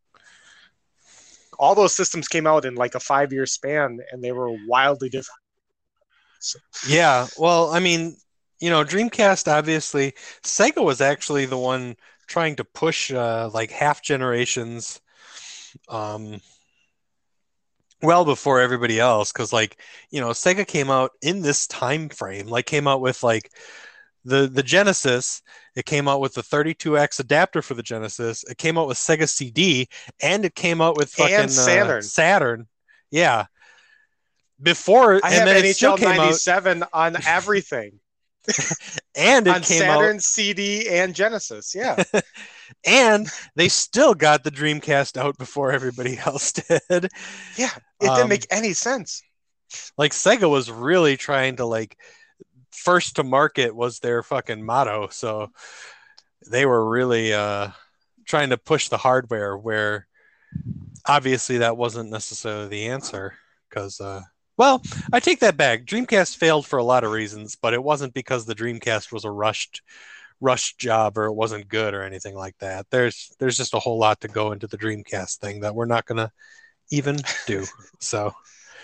All those systems came out in like a five year span, and they were wildly different. So, Yeah. Well, I mean, you know, Dreamcast, obviously, Sega was actually the one trying to push uh, like half generations um, well before everybody else. Because, like, you know, Sega came out in this time frame, like, came out with like the the Genesis. It came out with the thirty-two X adapter for the Genesis. It came out with Sega C D, and it came out with fucking and uh, Saturn. Saturn. Yeah. Before, I and have then it still N H L came out, ninety-seven on everything. and it On came Saturn, out, C D, and Genesis. Yeah. and they still got the Dreamcast out before everybody else did. Yeah. It Um, didn't make any sense. like Sega was really trying to like first to market was their fucking motto, so they were really uh, trying to push the hardware where obviously that wasn't necessarily the answer because uh, well, I take that back. Dreamcast failed for a lot of reasons, but it wasn't because the Dreamcast was a rushed rushed job or it wasn't good or anything like that. There's there's just a whole lot to go into the Dreamcast thing that we're not gonna even do. So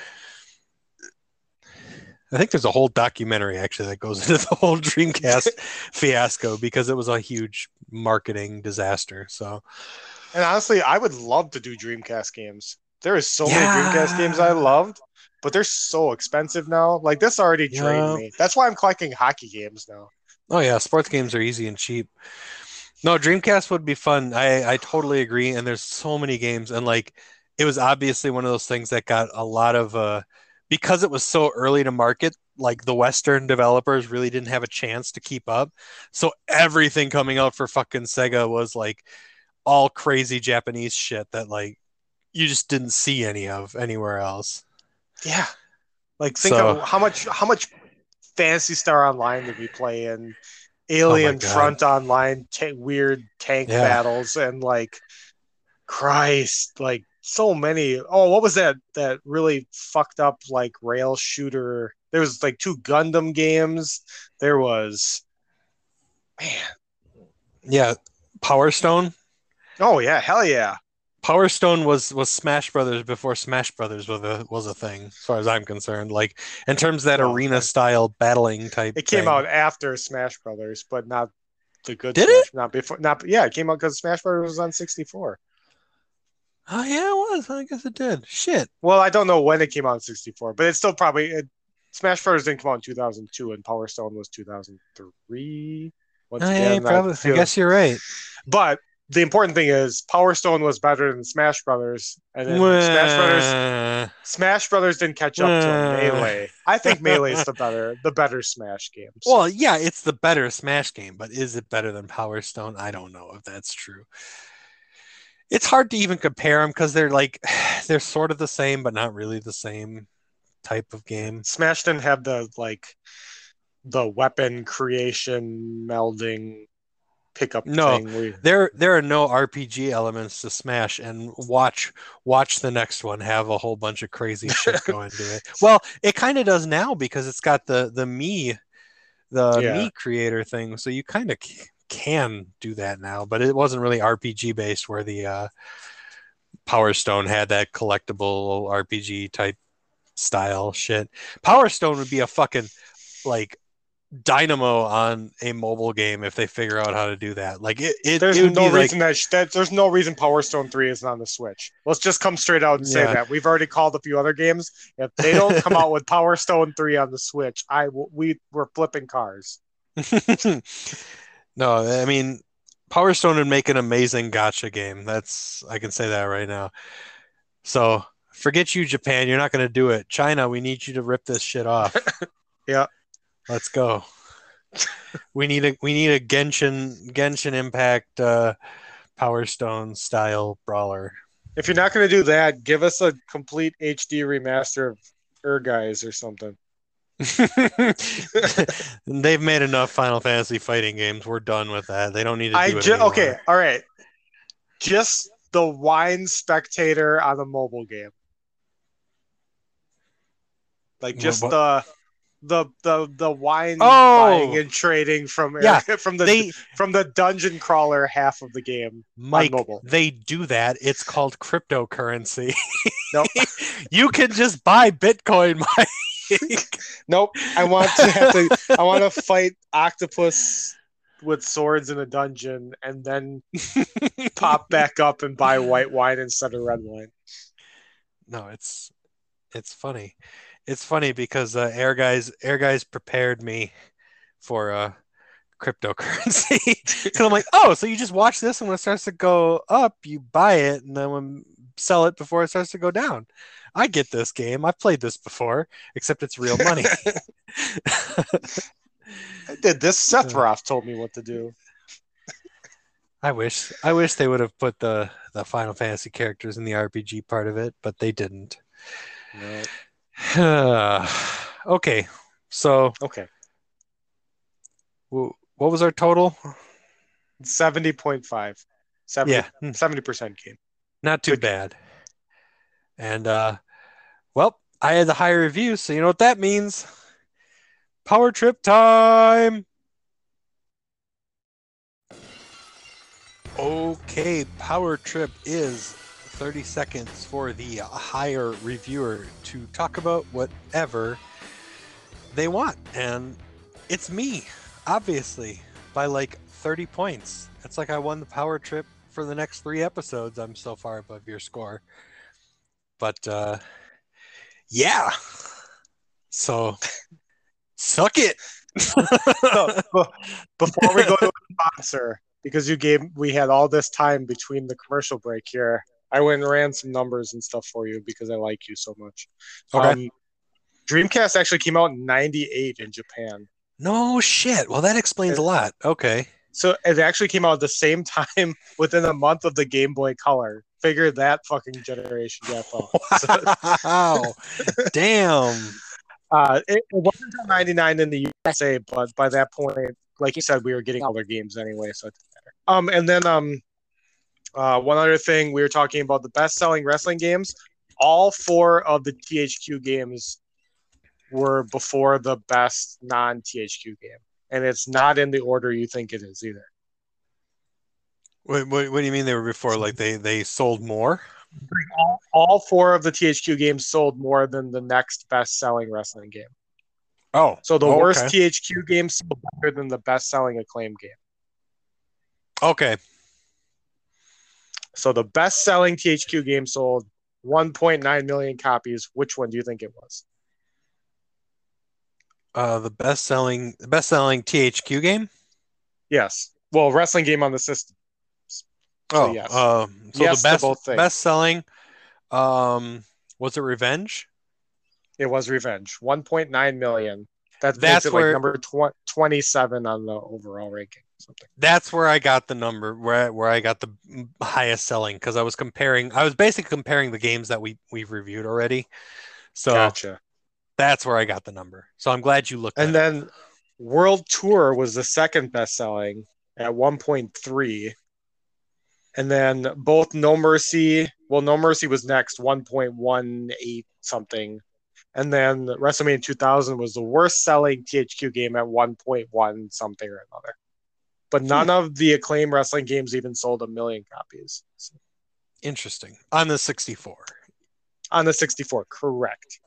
I think there's a whole documentary actually that goes into the whole Dreamcast fiasco because it was a huge marketing disaster. So And honestly, I would love to do Dreamcast games. There is so yeah. many Dreamcast games I loved, but they're so expensive now. Like, this already drained Yeah. me. That's why I'm collecting hockey games now. Oh yeah, sports games are easy and cheap. No, Dreamcast would be fun. I I totally agree. And there's so many games, and like it was obviously one of those things that got a lot of uh because it was so early to market. Like the Western developers really didn't have a chance to keep up. So everything coming out for fucking Sega was like all crazy Japanese shit that like you just didn't see any of anywhere else. Yeah. Like, think So of how much how much Phantasy Star Online did we play, and oh my Alien God. Front Online, ta- weird tank Yeah. battles, and like, Christ, like so many. Oh, what was that? That really fucked up like rail shooter. There was like two Gundam games. There was, man. Yeah, Power Stone. Oh yeah, hell yeah. Power Stone was was Smash Brothers before Smash Brothers was a was a thing, as far as I'm concerned. Like in terms of that Well, arena I- style battling type. It came thing. out after Smash Brothers, but not the good. Did Smash, it? Not before. Not yeah. It came out because Smash Brothers was on sixty-four. Oh yeah, it was. I guess it did. Shit. Well, I don't know when it came out in sixty-four, but it's still probably it, Smash Brothers didn't come out in two thousand two, and Power Stone was two thousand three. Once Oh, yeah, again, you probably. I I feel, guess you're right. but the important thing is Power Stone was better than Smash Brothers, and then Smash Brothers Well, Smash Brothers didn't catch up to Uh. Melee. I think Melee is the better the better Smash game. So, well, yeah, it's the better Smash game, but is it better than Power Stone? I don't know if that's true. It's hard to even compare them because they're like they're sort of the same, but not really the same type of game. Smash didn't have the like the weapon creation melding pickup No, thing. Where, There there are no R P G elements to Smash, and watch watch the next one have a whole bunch of crazy shit go into it. Well, it kind of does now because it's got the the me the Yeah. me creator thing, so you kind of c- can do that now, but it wasn't really R P G based where the uh, Power Stone had that collectible R P G type style shit. Power Stone would be a fucking like dynamo on a mobile game if they figure out how to do that. Like it, it, there's it would no be reason like, that, sh- that there's no reason Power Stone three isn't on the Switch. Let's just come straight out and say Yeah. that. We've already called a few other games. If they don't come out with Power Stone three on the Switch, I w- we we're flipping cars. No, I mean, Power Stone would make an amazing gotcha game. That's I can say that right now. So forget you, Japan. You're not going to do it. China, we need you to rip this shit off. Yeah. Let's go. We need a we need a Genshin Genshin Impact uh, Power Stone style brawler. If you're not going to do that, give us a complete H D remaster of Urguys or something. They've made enough Final Fantasy fighting games. We're done with that. They don't need to do I it ju- anymore. okay, all right. Just the wine spectator on a mobile game. Like just What- the the the the wine Oh! buying and trading from Yeah, from the They from the dungeon crawler half of the game. Mike, mobile. they do that. It's called cryptocurrency. Nope. You can just buy Bitcoin, Mike. Nope. I want to have to I want to fight octopus with swords in a dungeon and then pop back up and buy white wine instead of red wine. No, it's it's funny. It's funny because uh, Air Guys Air Guys prepared me for uh, cryptocurrency. Because I'm like, oh, so you just watch this, and when it starts to go up, you buy it, and then when sell it before it starts to go down. I get this game. I've played this before, except it's real money. I did this. Sephiroth told me what to do. I wish I wish they would have put the the Final Fantasy characters in the R P G part of it, but they didn't. No. Okay, so Okay. w- what was our total? seventy point five. Yeah, seventy percent game. not too bad. And uh, well, I had the higher review, so you know what that means. Power trip time. Okay, power trip is thirty seconds for the higher reviewer to talk about whatever they want. And it's me, obviously, by like thirty points. It's like I won the power trip for the next three episodes. I'm so far above your score. But uh, yeah. So suck it. So, before we go to a sponsor, because you gave we had all this time between the commercial break here, I went and ran some numbers and stuff for you because I like you so much. Okay. Um, Dreamcast actually came out in ninety-eight in Japan. No shit. Well, that explains a lot. Okay. So it actually came out at the same time within a month of the Game Boy Color. Figure that fucking generation gap out. Wow. Damn. Uh, it, it wasn't until ninety-nine in the U S A, but by that point, like you said, we were getting all their games anyway, so it didn't matter. Um, and then um, uh, one other thing, we were talking about the best-selling wrestling games. All four of the T H Q games were before the best non-T H Q game, and it's not in the order you think it is either. What, what, what do you mean they were before? Like they, they sold more? All, all four of the T H Q games sold more than the next best-selling wrestling game. Oh. So the oh, worst okay. T H Q game sold better than the best-selling Acclaim game. Okay. So the best-selling T H Q game sold one point nine million copies. Which one do you think it was? Uh, the best selling best selling T H Q game? Yes. Well, wrestling game on the system. So, Oh, yes. um, so Yes to the best both things. best selling um was it Revenge? It was Revenge. one point nine million. That That's makes it where- like number tw- twenty-seven on the overall ranking. Something. That's where I got the number where where I got the highest selling because I was comparing I was basically comparing the games that we we've reviewed already. So Gotcha. that's where I got the number. So I'm glad you looked And at it. then World Tour was the second best selling at one point three. And then both No Mercy, well, No Mercy was next, one point one eight something. And then WrestleMania two thousand was the worst selling T H Q game at one point one something or another. But none of the Acclaim wrestling games even sold a million copies. So, Interesting. On the sixty-four. on the sixty-four, correct.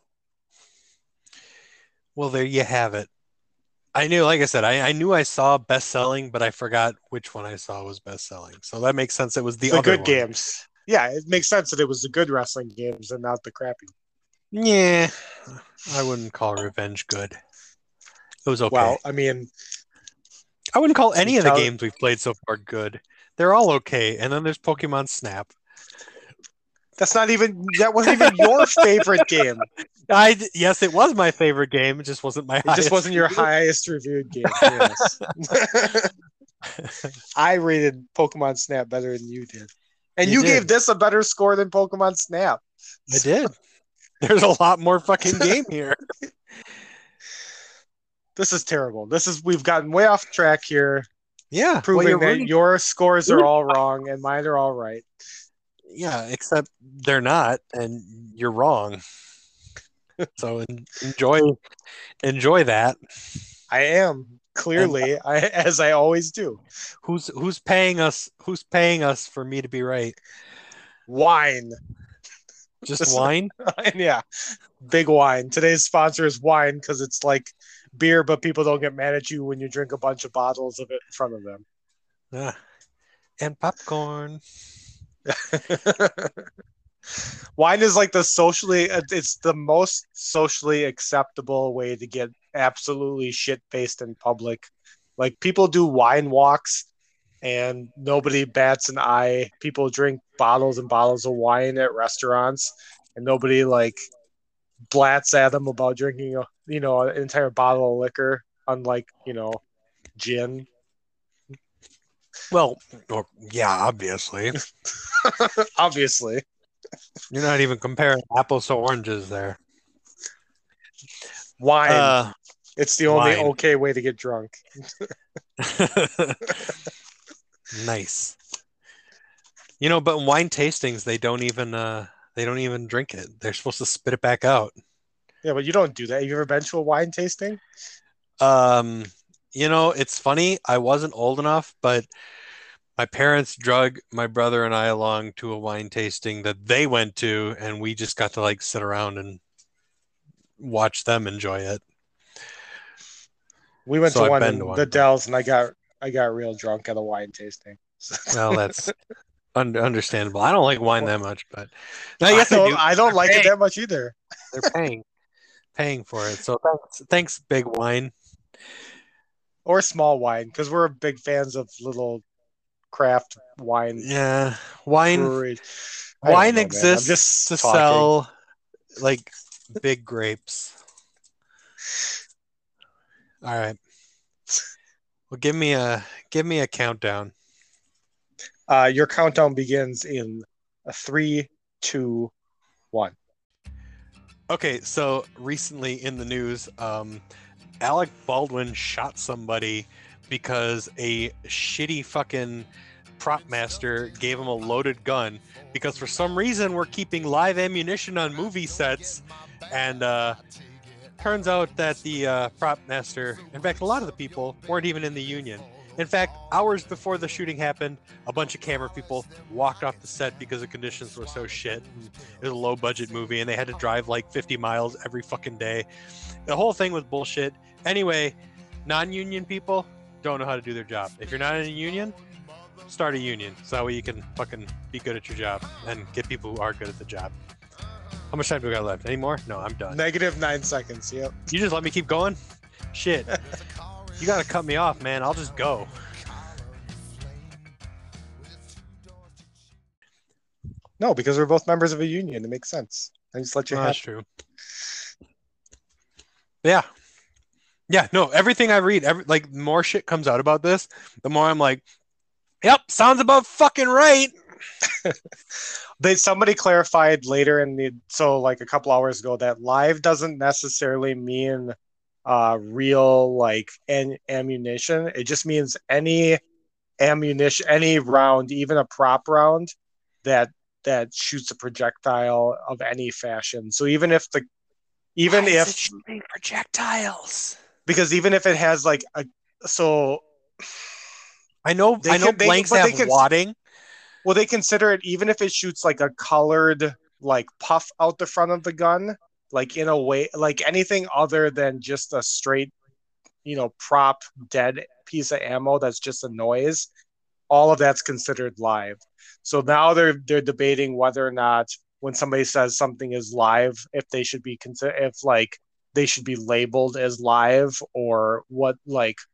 Well, there you have it. I knew, like I said, I, I knew I saw best selling, but I forgot which one I saw was best selling. So that makes sense. It was the, The other good one. games. Yeah, it makes sense that it was the good wrestling games and not the crappy. Yeah, I wouldn't call Revenge good. It was okay. Well, I mean, I wouldn't call any of the Tell- games we've played so far good. They're all okay. And then there's Pokemon Snap. That's not even that wasn't even your favorite game. I yes, it was my favorite game. It just wasn't my. It just wasn't your highest reviewed game. Yes. I rated Pokemon Snap better than you did, and you, You gave did. this a better score than Pokemon Snap. I did. There's a lot more fucking game here. This is terrible. This is we've gotten way off track here, Yeah, well, proving you're that rooting- your scores are all wrong and mine are all right. yeah, except they're not, and you're wrong. So en- enjoy, enjoy that. I am clearly, I, as I always do. Who's who's paying us? Who's paying us for me to be right? Wine. Just This- wine? Yeah, big wine. Today's sponsor is wine because it's like beer, but people don't get mad at you when you drink a bunch of bottles of it in front of them. Ah, and popcorn. Wine is like the socially, it's the most socially acceptable way to get absolutely shit faced in public. Like people do wine walks and nobody bats an eye. People drink bottles and bottles of wine at restaurants and nobody like blats at them about drinking, a, you know, an entire bottle of liquor, unlike, you know, gin. Well, or, yeah, obviously. Obviously. You're not even comparing apples to oranges there. Wine. Uh, it's the only wine. okay way to get drunk. Nice. You know, but in wine tastings, they don't even uh, they don't even drink it. They're supposed to spit it back out. Yeah, but you don't do that. Have you ever been to a wine tasting? Um, you know, it's funny. I wasn't old enough, but my parents drug my brother and I along to a wine tasting that they went to, and we just got to like sit around and watch them enjoy it. We went So to I've one been in to one. the Dells, and I got I got real drunk at a wine tasting. Well, that's un- understandable. I don't like wine that much, but no, I, yes, I, don't, do. I don't like it Hey. that much either. They're paying, paying for it. So thanks, thanks, big wine. Or small wine, because we're big fans of little craft wine Yeah, wine. breweries. I don't Wine know, man. I'm exists just to talking. sell like big grapes. All right. Well, give me a give me a countdown. Uh, your countdown begins in a three, two, one. Okay, so recently in the news, um, Alec Baldwin shot somebody because a shitty fucking prop master gave him a loaded gun because for some reason we're keeping live ammunition on movie sets, and uh, turns out that the uh, prop master, in fact, a lot of the people weren't even in the union. In fact, hours before the shooting happened, a bunch of camera people walked off the set because the conditions were so shit. And it was a low budget movie and they had to drive like fifty miles every fucking day. The whole thing was bullshit. Anyway, non-union people don't know how to do their job. If you're not in a union, start a union. So that way you can fucking be good at your job and get people who are good at the job. How much time do we got left? Any more? No, I'm done. Negative nine seconds. Yep. You just let me keep going? Shit. You gotta cut me off, man. I'll just go. No, because we're both members of a union. It makes sense. I just let you Oh, have. that's true. Yeah. Yeah, no, everything I read, every like more shit comes out about this, the more I'm like, yep, sounds about fucking right. They somebody clarified later in the so like a couple hours ago that live doesn't necessarily mean uh real like an ammunition. It just means any ammunition, any round, even a prop round that that shoots a projectile of any fashion. So even if the even Why is if it shooting projectiles. because even if it has like a so I know They I know can- they- blanks but they have can- wadding. well they consider it even if it shoots like a colored like puff out the front of the gun, like in a way like anything other than just a straight, you know, prop dead piece of ammo that's just a noise, all of that's considered live. So now they're they're debating whether or not when somebody says something is live, if they should be consider if like they should be labeled as live or what like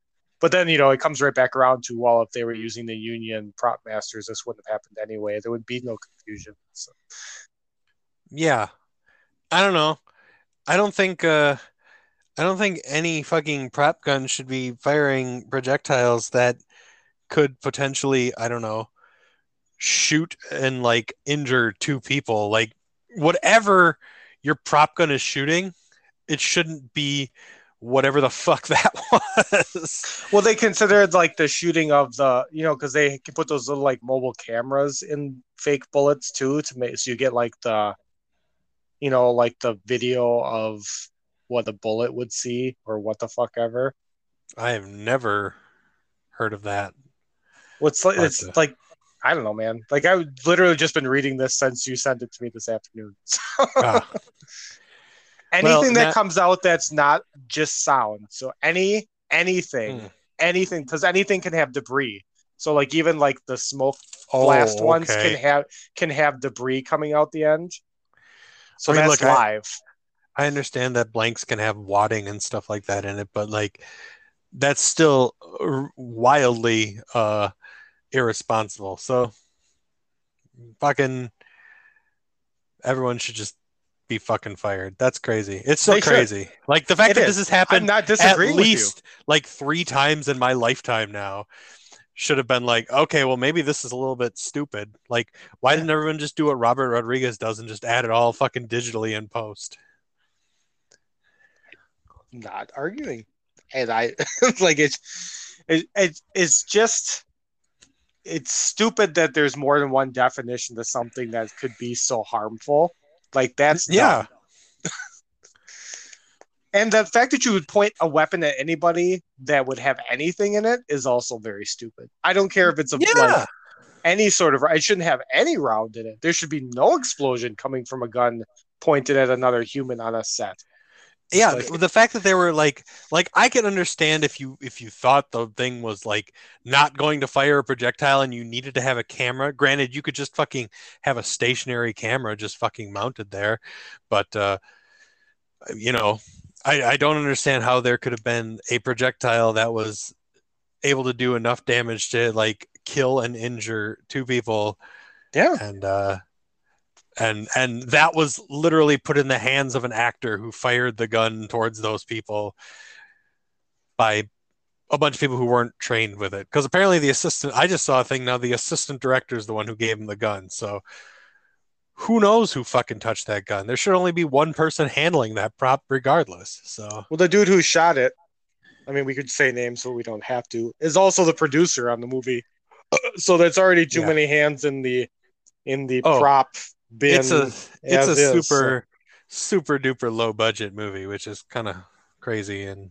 But then, you know, it comes right back around to, well, if they were using the union prop masters, this wouldn't have happened anyway. There would be no confusion. So. Yeah. I don't know. I don't think uh I don't think any fucking prop gun should be firing projectiles that could potentially, I don't know, shoot and like injure two people. Like whatever your prop gun is shooting, it shouldn't be whatever the fuck that was. Well, they considered like the shooting of the, you know, because they can put those little like mobile cameras in fake bullets too to make so you get like the, you know, like the video of what a bullet would see or what the fuck ever. I have never heard of that. What's like But, it's uh, like I don't know, man. Like I've literally just been reading this since you sent it to me this afternoon. So ah, anything Well, that Matt- comes out that's not just sound. So any anything, Hmm. anything, because anything can have debris. So like even like the smoke oh, blast ones okay. can have can have debris coming out the end. So I mean, that's look, I- live. I understand that blanks can have wadding and stuff like that in it, but like that's still uh, wildly uh irresponsible. So fucking everyone should just be fucking fired. That's crazy. It's so They should. crazy. Like the fact It that is. this has I'm happened not at disagreeing with you. least like three times in my lifetime now should have been like, okay, well maybe this is a little bit stupid. Like, why Yeah. didn't everyone just do what Robert Rodriguez does and just add it all fucking digitally in post? Not arguing, and I like it's it, it it's just it's stupid that there's more than one definition to something that could be so harmful. Like that's Yeah. dumb. And the fact that you would point a weapon at anybody that would have anything in it is also very stupid. I don't care if it's a Yeah. like any sort of it shouldn't have any round in it. There should be no explosion coming from a gun pointed at another human on a set. Yeah, Like- the, the fact that they were like like I can understand if you if you thought the thing was like not going to fire a projectile and you needed to have a camera. Granted, you could just fucking have a stationary camera just fucking mounted there, but uh you know, I I don't understand how there could have been a projectile that was able to do enough damage to like kill and injure two people. Yeah. And uh and and that was literally put in the hands of an actor who fired the gun towards those people by a bunch of people who weren't trained with it, because apparently the assistant I just saw a thing now the assistant director is the one who gave him the gun, so who knows who fucking touched that gun. There should only be one person handling that prop regardless. So Well, the dude who shot it, I mean, we could say names, so we don't have to, is also the producer on the movie. So that's already too Yeah. many hands in the in the Oh, prop bin. it's a it's as a is, super super duper low budget movie, which is kind of crazy. And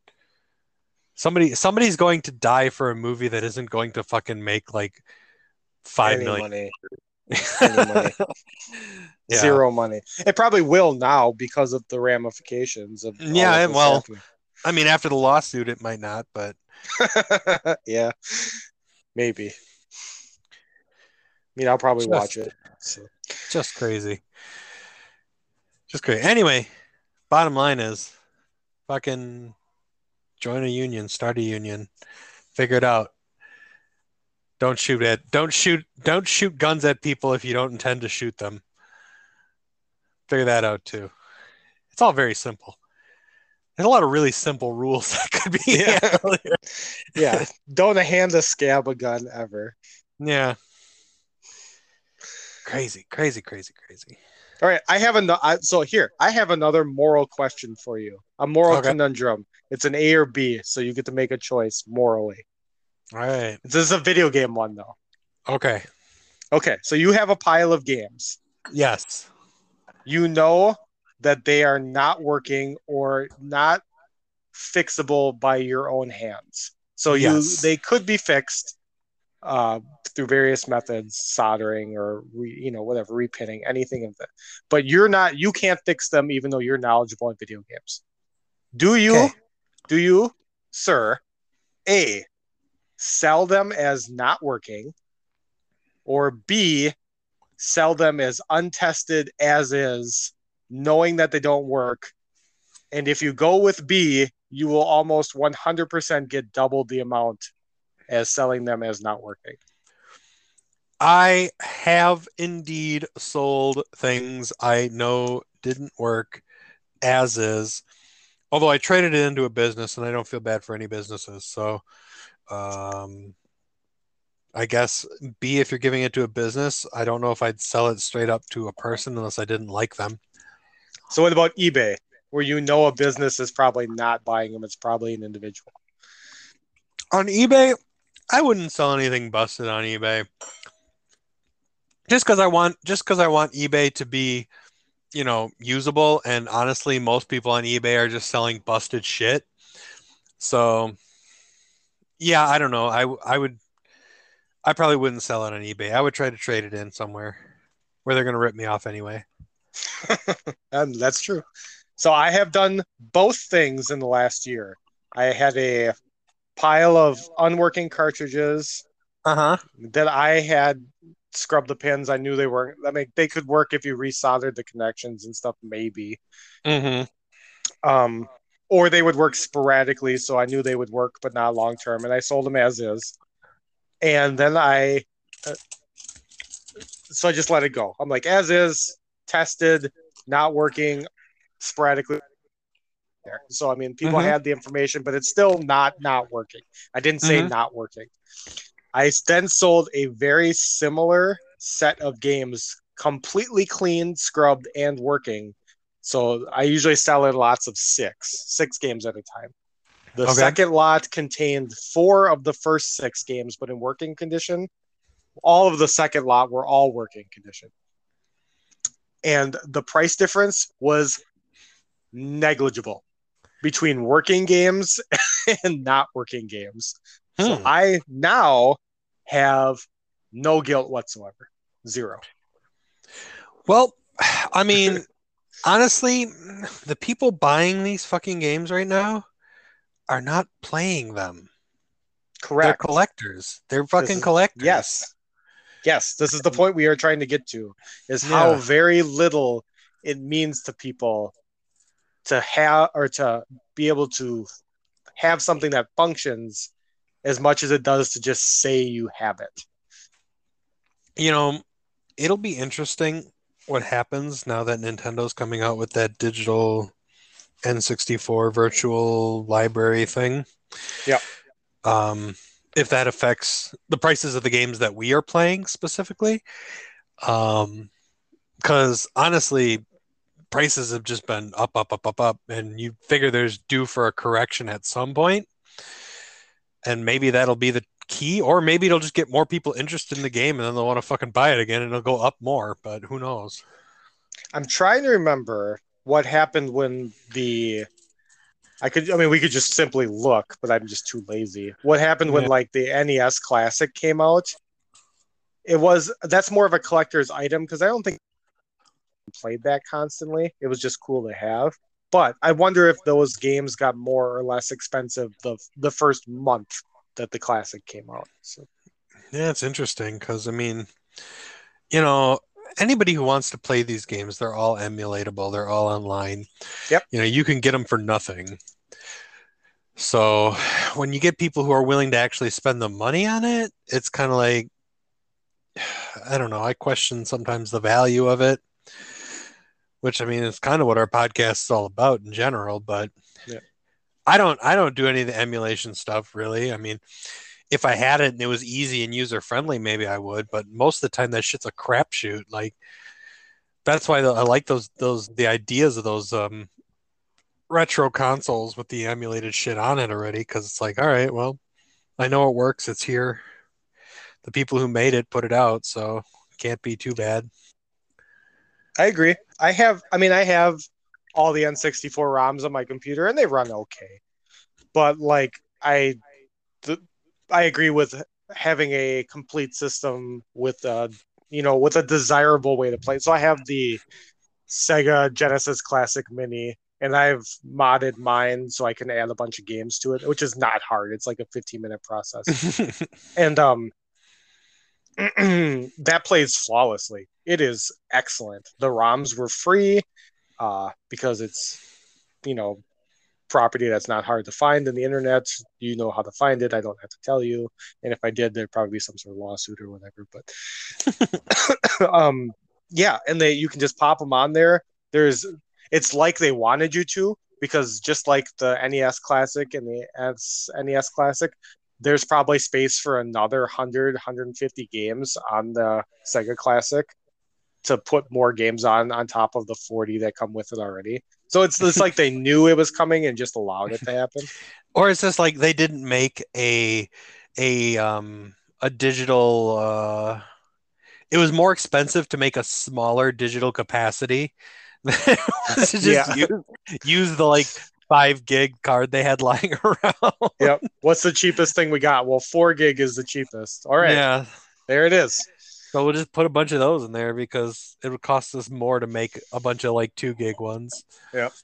somebody somebody's going to die for a movie that isn't going to fucking make like five any million. money, any money, Yeah. zero money. It probably will now because of the ramifications of all Yeah, of this well- happening. I mean, after the lawsuit, it might not, but Yeah, maybe. I mean, I'll probably Just- watch it. So. just crazy. Just crazy. Anyway, bottom line is fucking join a union, start a union, figure it out. Don't shoot at don't shoot don't shoot guns at people if you don't intend to shoot them. Figure that out too. It's all very simple. There's a lot of really simple rules that could be Yeah. handled here. Yeah, don't hand a scab a gun ever. Yeah. Crazy, crazy, crazy, crazy. All right, I have another. So here, I have another moral question for you. A moral Okay. conundrum. It's an A or B, so you get to make a choice morally. All right. This is a video game one, though. Okay. Okay, so you have a pile of games. Yes. You know that they are not working or not fixable by your own hands. So you Yes. they could be fixed uh, through various methods, soldering or re, you know whatever, repinning, anything of that. But you're not you can't fix them even though you're knowledgeable in video games. Do you? Okay. Do you, sir? A, sell them as not working, or B, sell them as untested as is, knowing that they don't work. And if you go with B, you will almost one hundred percent get double the amount as selling them as not working. I have indeed sold things I know didn't work as is, although I traded it into a business and I don't feel bad for any businesses. So, um, I guess B, if you're giving it to a business, I don't know if I'd sell it straight up to a person unless I didn't like them. So what about eBay, where you know a business is probably not buying them? It's probably an individual. On eBay, I wouldn't sell anything busted on eBay. Just because I want, just because I want eBay to be, you know, usable. And honestly, most people on eBay are just selling busted shit. So, yeah, I don't know. I I would, I probably wouldn't sell it on eBay. I would try to trade it in somewhere where they're going to rip me off anyway. And that's true. So I have done both things in the last year. I had a pile of unworking cartridges Uh-huh. that I had scrubbed the pins. I knew they weren't. I mean, they could work if you resoldered the connections and stuff, maybe. Mm-hmm. Um, or they would work sporadically, so I knew they would work, but not long term. And I sold them as is. And then I, uh, so I just let it go. I'm like, as is, tested, not working, sporadically. There. So I mean, people Mhm. had the information, but it's still not not working. I didn't say Mhm. not working. I then sold a very similar set of games, completely clean, scrubbed, and working. So I usually sell in lots of six, six games at a time. The Okay. second lot contained four of the first six games, but in working condition. All of the second lot were all working condition. And the price difference was negligible between working games and not working games. So Hmm. I now have no guilt whatsoever. Zero. Well, I mean, honestly, the people buying these fucking games right now are not playing them. They're Correct. collectors. They're This fucking is- collectors. Yes. Yes. This is the point we are trying to get to, is how Yeah. very little it means to people to have or to be able to have something that functions as much as it does to just say you have it. You know, it'll be interesting what happens now that Nintendo's coming out with that digital N sixty-four virtual library thing. Yeah. Um, if that affects the prices of the games that we are playing specifically. Um, because honestly, prices have just been up, up, up, up, up, and you figure there's due for a correction at some point, and maybe that'll be the key, or maybe it'll just get more people interested in the game, and then they'll want to fucking buy it again, and it'll go up more. But who knows? I'm trying to remember what happened when the I could I mean we could just simply look, but I'm just too lazy. What happened when Yeah. like the N E S Classic came out? It was that's more of a collector's item because I don't think I played that constantly. It was just cool to have. But I wonder if those games got more or less expensive the the first month that the Classic came out. So Yeah, it's interesting because I mean, you know, anybody who wants to play these games, they're all emulatable. They're all online. Yep. You know, you can get them for nothing. So when you get people who are willing to actually spend the money on it, it's kind of like, I don't know. I question sometimes the value of it, which I mean, it's kind of what our podcast is all about in general. But Yeah. I don't, I don't do any of the emulation stuff really. I mean, if I had it and it was easy and user friendly, maybe I would. But most of the time, that shit's a crapshoot. Like that's why I like those those the ideas of those um, retro consoles with the emulated shit on it already. Because it's like, all right, well, I know it works. It's here. The people who made it put it out, so it can't be too bad. I agree. I have I mean I have all the N sixty-four ROMs on my computer and they run okay. But like I th- I agree with having a complete system with a you know with a desirable way to play. So I have the Sega Genesis Classic Mini, and I've modded mine so I can add a bunch of games to it, which is not hard. It's like a fifteen minute process, and um, that plays flawlessly. It is excellent. The ROMs were free, uh, because it's you know property that's not hard to find in the internet. You know how to find it. I don't have to tell you. And if I did, there'd probably be some sort of lawsuit or whatever. But um, yeah, and they you can just pop them on there. There's it's like they wanted you to, because just like the N E S Classic and the N E S Classic, there's probably space for another one hundred, one hundred fifty games on the Sega Classic to put more games on on top of the forty that come with it already. So it's it's like they knew it was coming and just allowed it to happen. Or it's just like they didn't make a a um a digital uh it was more expensive to make a smaller digital capacity than it was to just Yeah. use, use the like five gig card they had lying around. Yep. What's the cheapest thing we got? Well, four gig is the cheapest. All right. Yeah. There it is. So we'll just put a bunch of those in there because it would cost us more to make a bunch of like two gig ones. Yep.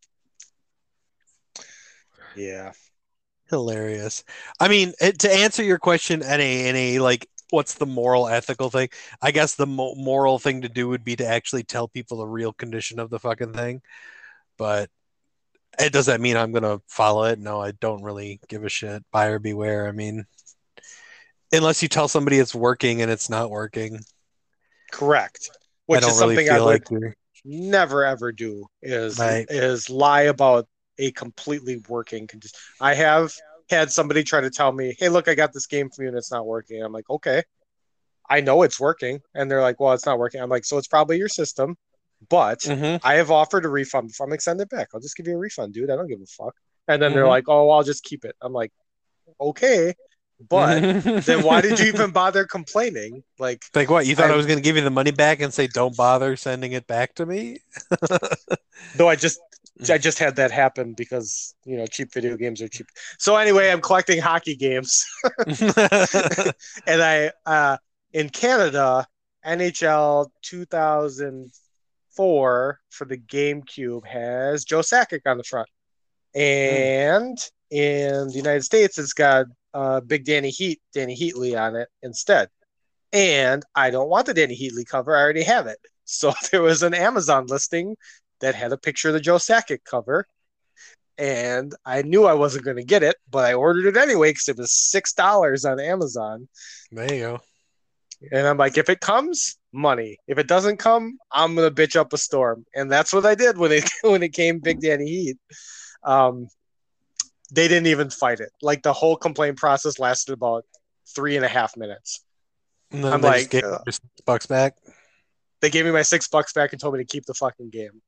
Yeah. Hilarious. I mean, it, to answer your question, in a, in a like, what's the moral, ethical thing? I guess the mo- moral thing to do would be to actually tell people the real condition of the fucking thing. But it does that mean I'm gonna follow it? No, I don't really give a shit. Buyer beware. I mean, unless you tell somebody it's working and it's not working. Correct. Which I don't is really something I feel would like you're never ever do is Right. is lie about a completely working condition. I have had somebody try to tell me, "Hey, look, I got this game for you and it's not working." I'm like, "Okay, I know it's working," and they're like, "Well, it's not working." I'm like, "So it's probably your system, but Mhm. I have offered a refund before. I'm like, send it back. I'll just give you a refund, dude. I don't give a fuck." And then they're Mhm. like, "Oh, I'll just keep it." I'm like, "Okay, but then why did you even bother complaining?" Like, Like what? You thought I, I- was going to give you the money back and say don't bother sending it back to me? though I just I just had that happen because, you know, cheap video games are cheap. So anyway, I'm collecting hockey games, and I uh, in Canada, N H L two thousand four for the GameCube has Joe Sakic on the front, and in the United States, it's got uh, Big Danny Heat, Danny Heatley on it instead. And I don't want the Danny Heatley cover; I already have it. So there was an Amazon listing that had a picture of the Joe Sakic cover, and I knew I wasn't going to get it, but I ordered it anyway because it was six dollars on Amazon. There you go. And I'm like, if it comes, money. If it doesn't come, I'm gonna bitch up a storm. And that's what I did when it when it came Big Danny Heat. Um, they didn't even fight it. Like the whole complaint process lasted about three and a half minutes. And then I'm they just like, gave uh, your six bucks back. They gave me my six bucks back and told me to keep the fucking game.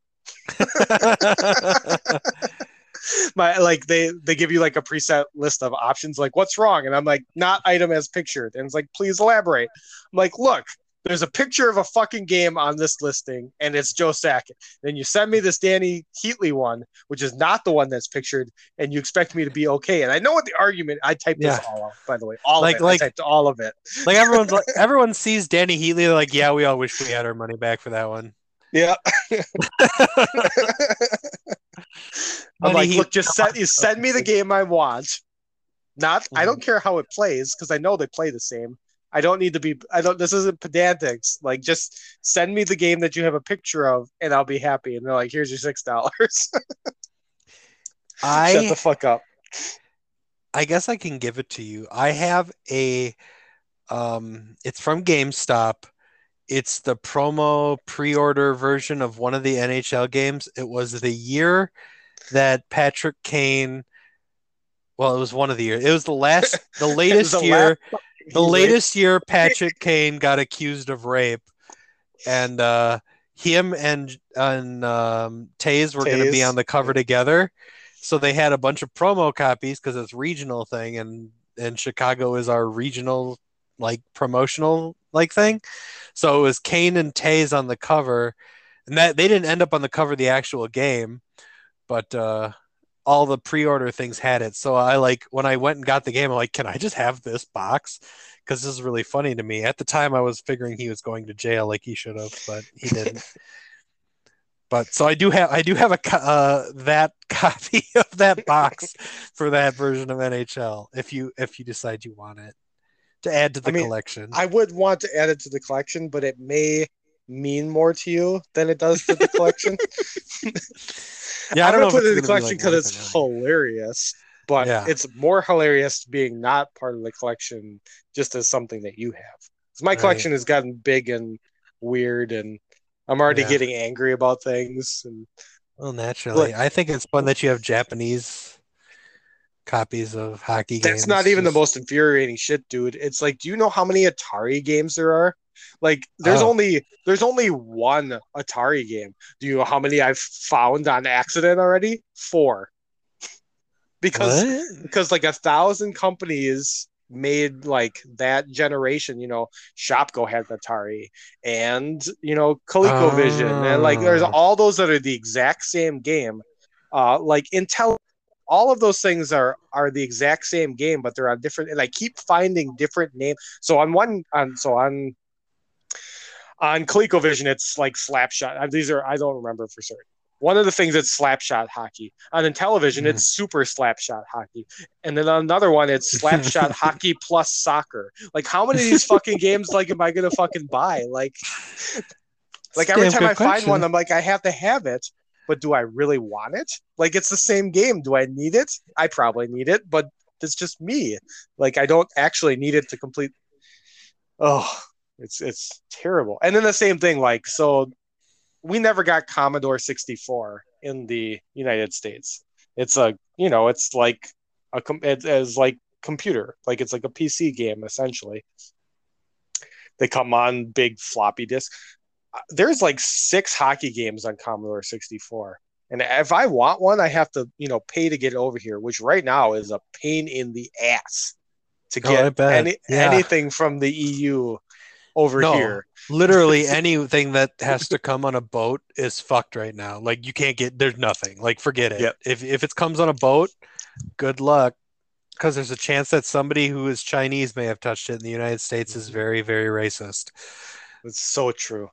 My like they they give you like a preset list of options, like what's wrong, and I'm like, not item as pictured, and it's like, please elaborate. I'm like, look, there's a picture of a fucking game on this listing, and it's Joe Sakic. Then you send me this Danny Heatley one, which is not the one that's pictured, and you expect me to be okay. And I know what the argument. I typed this Yeah. all out, by the way, all Like- of it. like- I typed all of it. Like everyone's like everyone sees Danny Heatley, they're like, yeah, we all wish we had our money back for that one. Yeah. I'm Money like, Heat- look, just send you send me the game I want. Not, I don't care how it plays because I know they play the same. I don't need to be. I don't. This isn't pedantics. Like, just send me the game that you have a picture of, and I'll be happy. And they're like, here's your six dollars. Shut I the fuck up. I guess I can give it to you. I have a um it's from GameStop. It's the promo pre-order version of one of the N H L games. It was the year that Patrick Kane, well, it was one of the years. It was the last the latest the year last- the latest year Patrick Kane got accused of rape, and uh him and and um Taze were going to be Taze, on the cover yeah. together. So they had a bunch of promo copies because it's regional thing, and and Chicago is our regional like promotional like thing. So it was Kane and Taze on the cover, and that they didn't end up on the cover of the actual game, but uh all the pre-order things had it. So I like when I went and got the game, I'm like, can I just have this box? Because this is really funny to me. At the time, I was figuring he was going to jail like he should have, but he didn't. But so I do have I do have a co- uh, that copy of that box for that version of N H L if you if you decide you want it to add to the I mean, collection. I would want to add it to the collection, but it may mean more to you than it does to the collection. Yeah, I I'm don't gonna know if put it it's in the gonna be collection like because worth it's it, hilarious, but Yeah. it's more hilarious being not part of the collection just as something that you have. 'Cause my Right. collection has gotten big and weird, and I'm already Yeah. getting angry about things. And Well, naturally, I think it's fun that you have Japanese copies of hockey games. that's not even Just- the most infuriating shit, dude. It's like, do you know how many Atari games there are? Like, there's Oh. only there's only one Atari game. Do you know how many I've found on accident already? Four. Because What? because like a thousand companies made like that generation, you know, Shopko had Atari, and you know, ColecoVision, and like there's Oh. all those that are the exact same game. Uh, like Intel, all of those things are are the exact same game, but they're on different. And I keep finding different names. So on one, on so on on ColecoVision, it's like Slapshot. These are I don't remember for certain. One of the things it's Slapshot Hockey. On Intellivision, it's Super Slapshot Hockey. And then on another one, it's Slapshot Hockey plus Soccer. Like, how many of these fucking games like am I gonna fucking buy? Like, like every Damn time good I find question. one, I'm like, I have to have it, but do I really want it? Like, it's the same game. Do I need it? I probably need it, but it's just me. Like, I don't actually need it to complete. Oh, it's it's terrible. And then the same thing, like, so we never got Commodore sixty-four in the United States. It's a, you know, it's like a, it is like computer, like it's like a P C game essentially. They come on big floppy disk. There's like six hockey games on Commodore sixty-four. And if I want one, I have to, you know, pay to get it over here, which right now is a pain in the ass to Oh, I get bet. any, Yeah. anything from the E U over No. here. Literally anything that has to come on a boat is fucked right now. Like you can't get there's nothing. Like forget it. Yep. If if it comes on a boat, good luck. Because there's a chance that somebody who is Chinese may have touched it, and the United States is very, very racist. It's so true.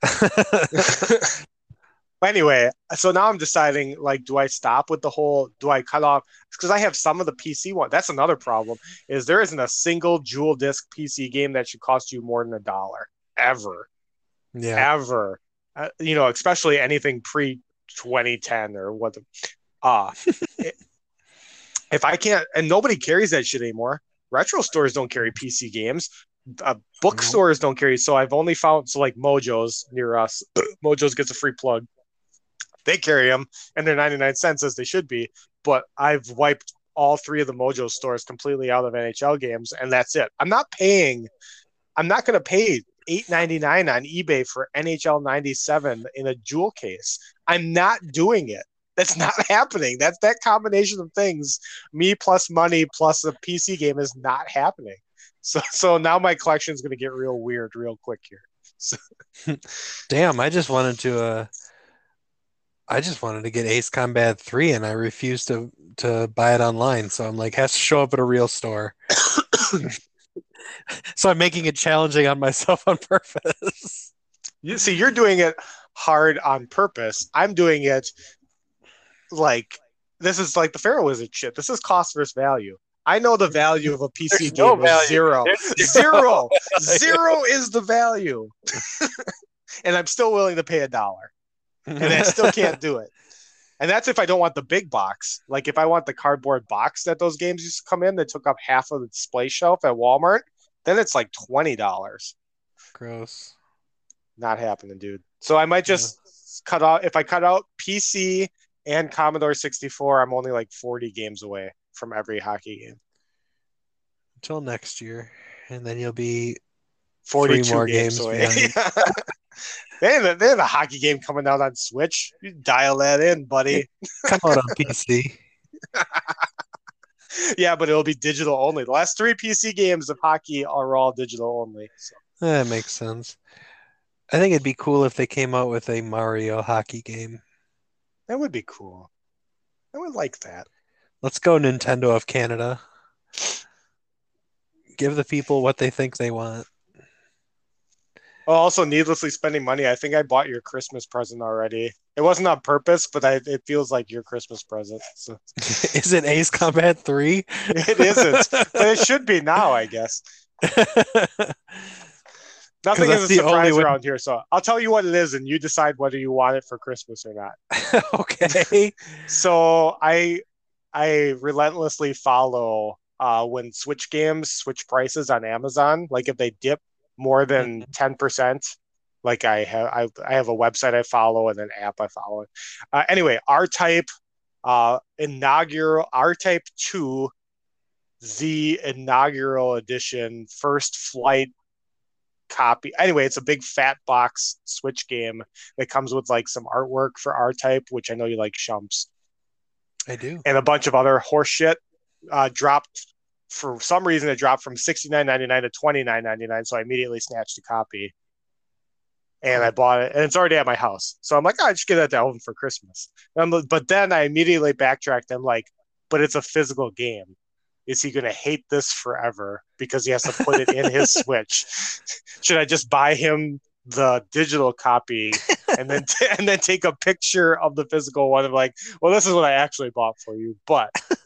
Anyway, so now I'm deciding, like, do I stop with the whole, do I cut off? Because I have some of the P C one. That's another problem, is there isn't a single dual disc P C game that should cost you more than a dollar, ever, Yeah. ever. Uh, you know, especially anything pre twenty ten or what the, uh, it, if I can't, and nobody carries that shit anymore. Retro stores don't carry P C games. Uh, bookstores don't carry. So I've only found, so like Mojo's near us, Mojo's gets a free plug. They carry them, and they're ninety-nine cents as they should be. But I've wiped all three of the Mojo stores completely out of N H L games, and that's it. I'm not paying. I'm not going to pay eight ninety-nine on eBay for N H L ninety-seven in a jewel case. I'm not doing it. That's not happening. That's that combination of things. Me plus money plus a P C game is not happening. So, so now my collection is going to get real weird real quick here. So. Damn, I just wanted to. Uh, I just wanted to get Ace Combat three, and I refused to to buy it online. So I'm like, has to show up at a real store. So I'm making it challenging on myself on purpose. You see, you're doing it hard on purpose. I'm doing it like this is like the Pharaoh Wizard shit. This is cost versus value. I know the value of a P C There's no game is value. zero. There's Zero. value. Zero is the value. And I'm still willing to pay a dollar. And I still can't do it. And that's if I don't want the big box. Like if I want the cardboard box that those games used to come in that took up half of the display shelf at Walmart, then it's like twenty dollars. Gross. Not happening, dude. So I might just yeah. cut out, if I cut out P C and Commodore sixty-four, I'm only like forty games away from every hockey game. Until next year. And then you'll be forty-two three more games, games away. They have, a, they have a hockey game coming out on Switch. You dial that in, buddy. Come out on P C. Yeah, but it'll be digital only. The last three P C games of hockey are all digital only. So. That makes sense. I think it'd be cool if they came out with a Mario hockey game. That would be cool. I would like that. Let's go Nintendo of Canada. Give the people what they think they want. Oh, also, needlessly spending money. I think I bought your Christmas present already. It wasn't on purpose, but I, it feels like your Christmas present. So. Is it Ace Combat three? It isn't, but it should be now, I guess. Nothing that's is a the only surprise way- around here, so I'll tell you what it is, and you decide whether you want it for Christmas or not. Okay. So I I relentlessly follow uh, when Switch games switch prices on Amazon. Like if they dip more than ten percent, like I have I, I have a website I follow and an app I follow. Uh, anyway, R-Type uh, inaugural R-Type two, the inaugural edition, first flight copy. Anyway, it's a big fat box Switch game that comes with like some artwork for R-Type, which I know you like, Shumps, I do. and a bunch of other horse shit. Uh, dropped for some reason. It dropped from sixty-nine ninety-nine to twenty-nine ninety-nine, so I immediately snatched a copy and I bought it, and it's already at my house. So I'm like, oh, I just get that to Elvin for Christmas. And I'm, but then I immediately backtracked. I'm like, but it's a physical game. Is he going to hate this forever because he has to put it in his Switch? Should I just buy him the digital copy and then t- and then take a picture of the physical one and like, well, this is what I actually bought for you. But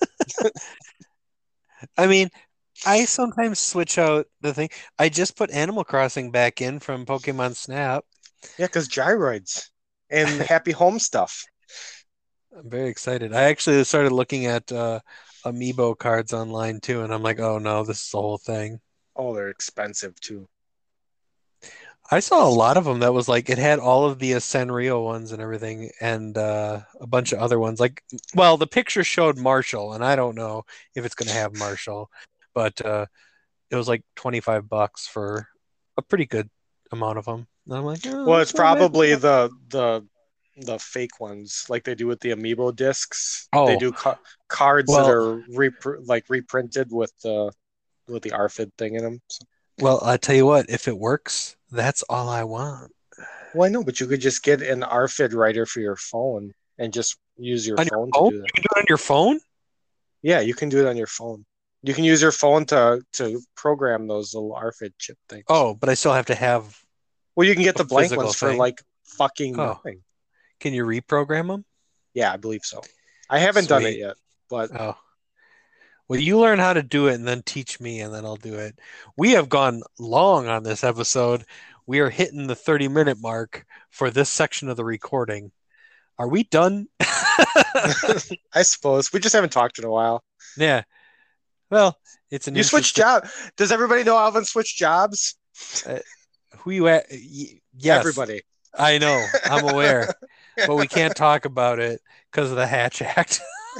I mean, I sometimes switch out the thing. I just put Animal Crossing back in from Pokemon Snap. yeah, because gyroids and happy home stuff. I'm very excited. I actually started looking at uh, Amiibo cards online too, and I'm like, oh no, this is the whole thing. Oh, they're expensive too. I saw a lot of them that was like it had all of the Sanrio ones and everything, and uh, a bunch of other ones. Like, well, the picture showed Marshall, and I don't know if it's going to have Marshall, but uh, it was like twenty-five bucks for a pretty good amount of them. And I'm like, oh, Well, it's that's not bad. probably the the the fake ones, like they do with the Amiibo discs. Oh. They do ca- cards Well- that are rep- like reprinted with the with the R F I D thing in them. So, Well, I tell you what, if it works, that's all I want. well, I know, but you could just get an R F I D writer for your phone and just use your On your phone phone? to do You that. can do it on your phone? Yeah, you can do it on your phone. You can use your phone to to program those little R F I D chip things. Oh, but I still have to have. well, you can get a the blank physical ones for thing. like fucking Oh. nothing. Can you reprogram them? Yeah, I believe so. I haven't done it Sweet. yet, but Oh. Well, you learn how to do it and then teach me, and then I'll do it. We have gone long on this episode. We are hitting the thirty minute mark for this section of the recording. Are we done? I suppose we just haven't talked in a while. Yeah. Well, it's an You switched interesting- job. Does everybody know Alvin switched jobs? Who you at? Y- Yes. Everybody. I know. I'm aware. But we can't talk about it because of the Hatch Act.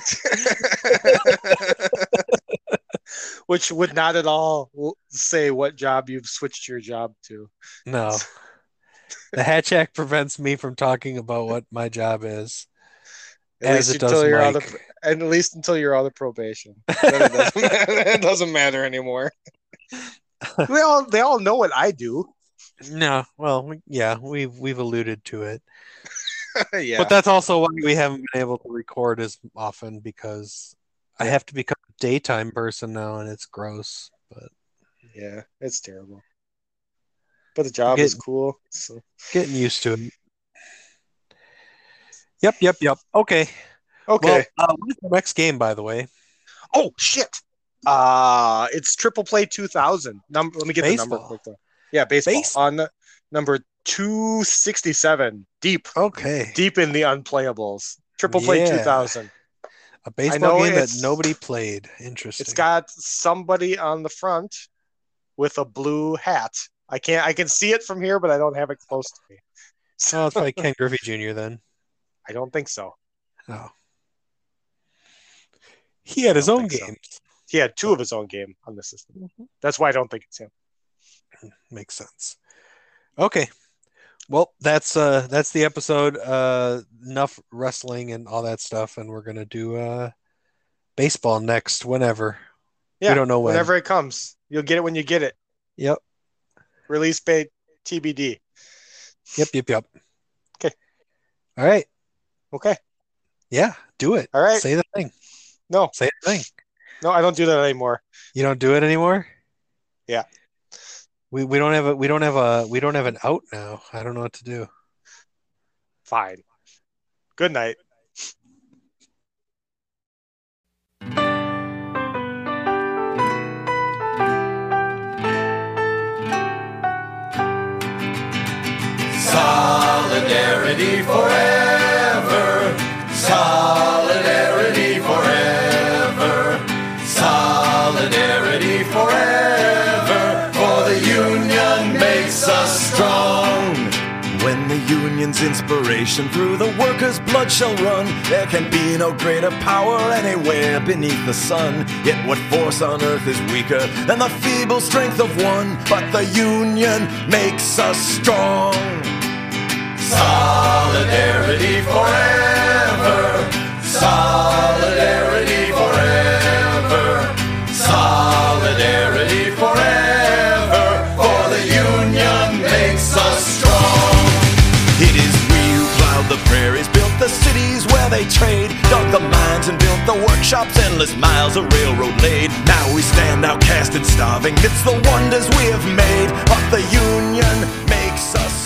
Which would not at all say what job you've switched your job to. No. The Hatch Act prevents me from talking about what my job is. At As least it does until you're out Mike. of, at least until you're out of probation. Then it doesn't, it doesn't matter anymore. they all they all know what I do. No, well, we- yeah, we've we've alluded to it. yeah. But that's also why we haven't been able to record as often because I have to become a daytime person now, and it's gross. But yeah, it's terrible. But the job is Get- cool. So getting used to it. Yep, yep, yep. Okay. okay. Well, uh, what's the next game, by the way? Oh shit! Uh it's Triple Play two thousand. Number. Let me get the number Baseball. quick though. Yeah, baseball Base- on the, number two sixty-seven. Deep, Okay. deep in the unplayables. Triple Play Yeah. two thousand. A baseball know game that it's- nobody played. Interesting. It's got somebody on the front with a blue hat. I can't. I can see it from here, but I don't have it close to me. Oh, it's probably Ken Griffey Junior then. I don't think so. Oh. He had his don't own think so. games. He had two of his own game on the system. That's why I don't think it's him. Makes sense. Okay. Well, that's uh that's the episode. Uh enough wrestling and all that stuff, and we're gonna do uh baseball next whenever. Yeah, We don't know when. whenever it comes, you'll get it when you get it. Yep. Release date T B D. Yep, yep, yep. Okay. All right. Okay. Yeah, do it. All right. Say the thing. No, Say the thing. no, I don't do that anymore. You don't do it anymore? Yeah. We we don't have a we don't have a we don't have an out now. I don't know what to do. Fine. Good night. Solidarity forever. Solidarity forever. Solidarity forever. For the union makes us strong. When the union's inspiration through the workers' blood shall run, there can be no greater power anywhere beneath the sun. Yet what force on earth is weaker than the feeble strength of one? But the union makes us strong. Solidarity forever. Solidarity forever. Solidarity forever. For the union makes us strong. It is we who plowed the prairies, built the cities where they trade, dug the mines and built the workshops, endless miles of railroad laid. Now we stand outcast and starving, it's the wonders we have made, but the union makes us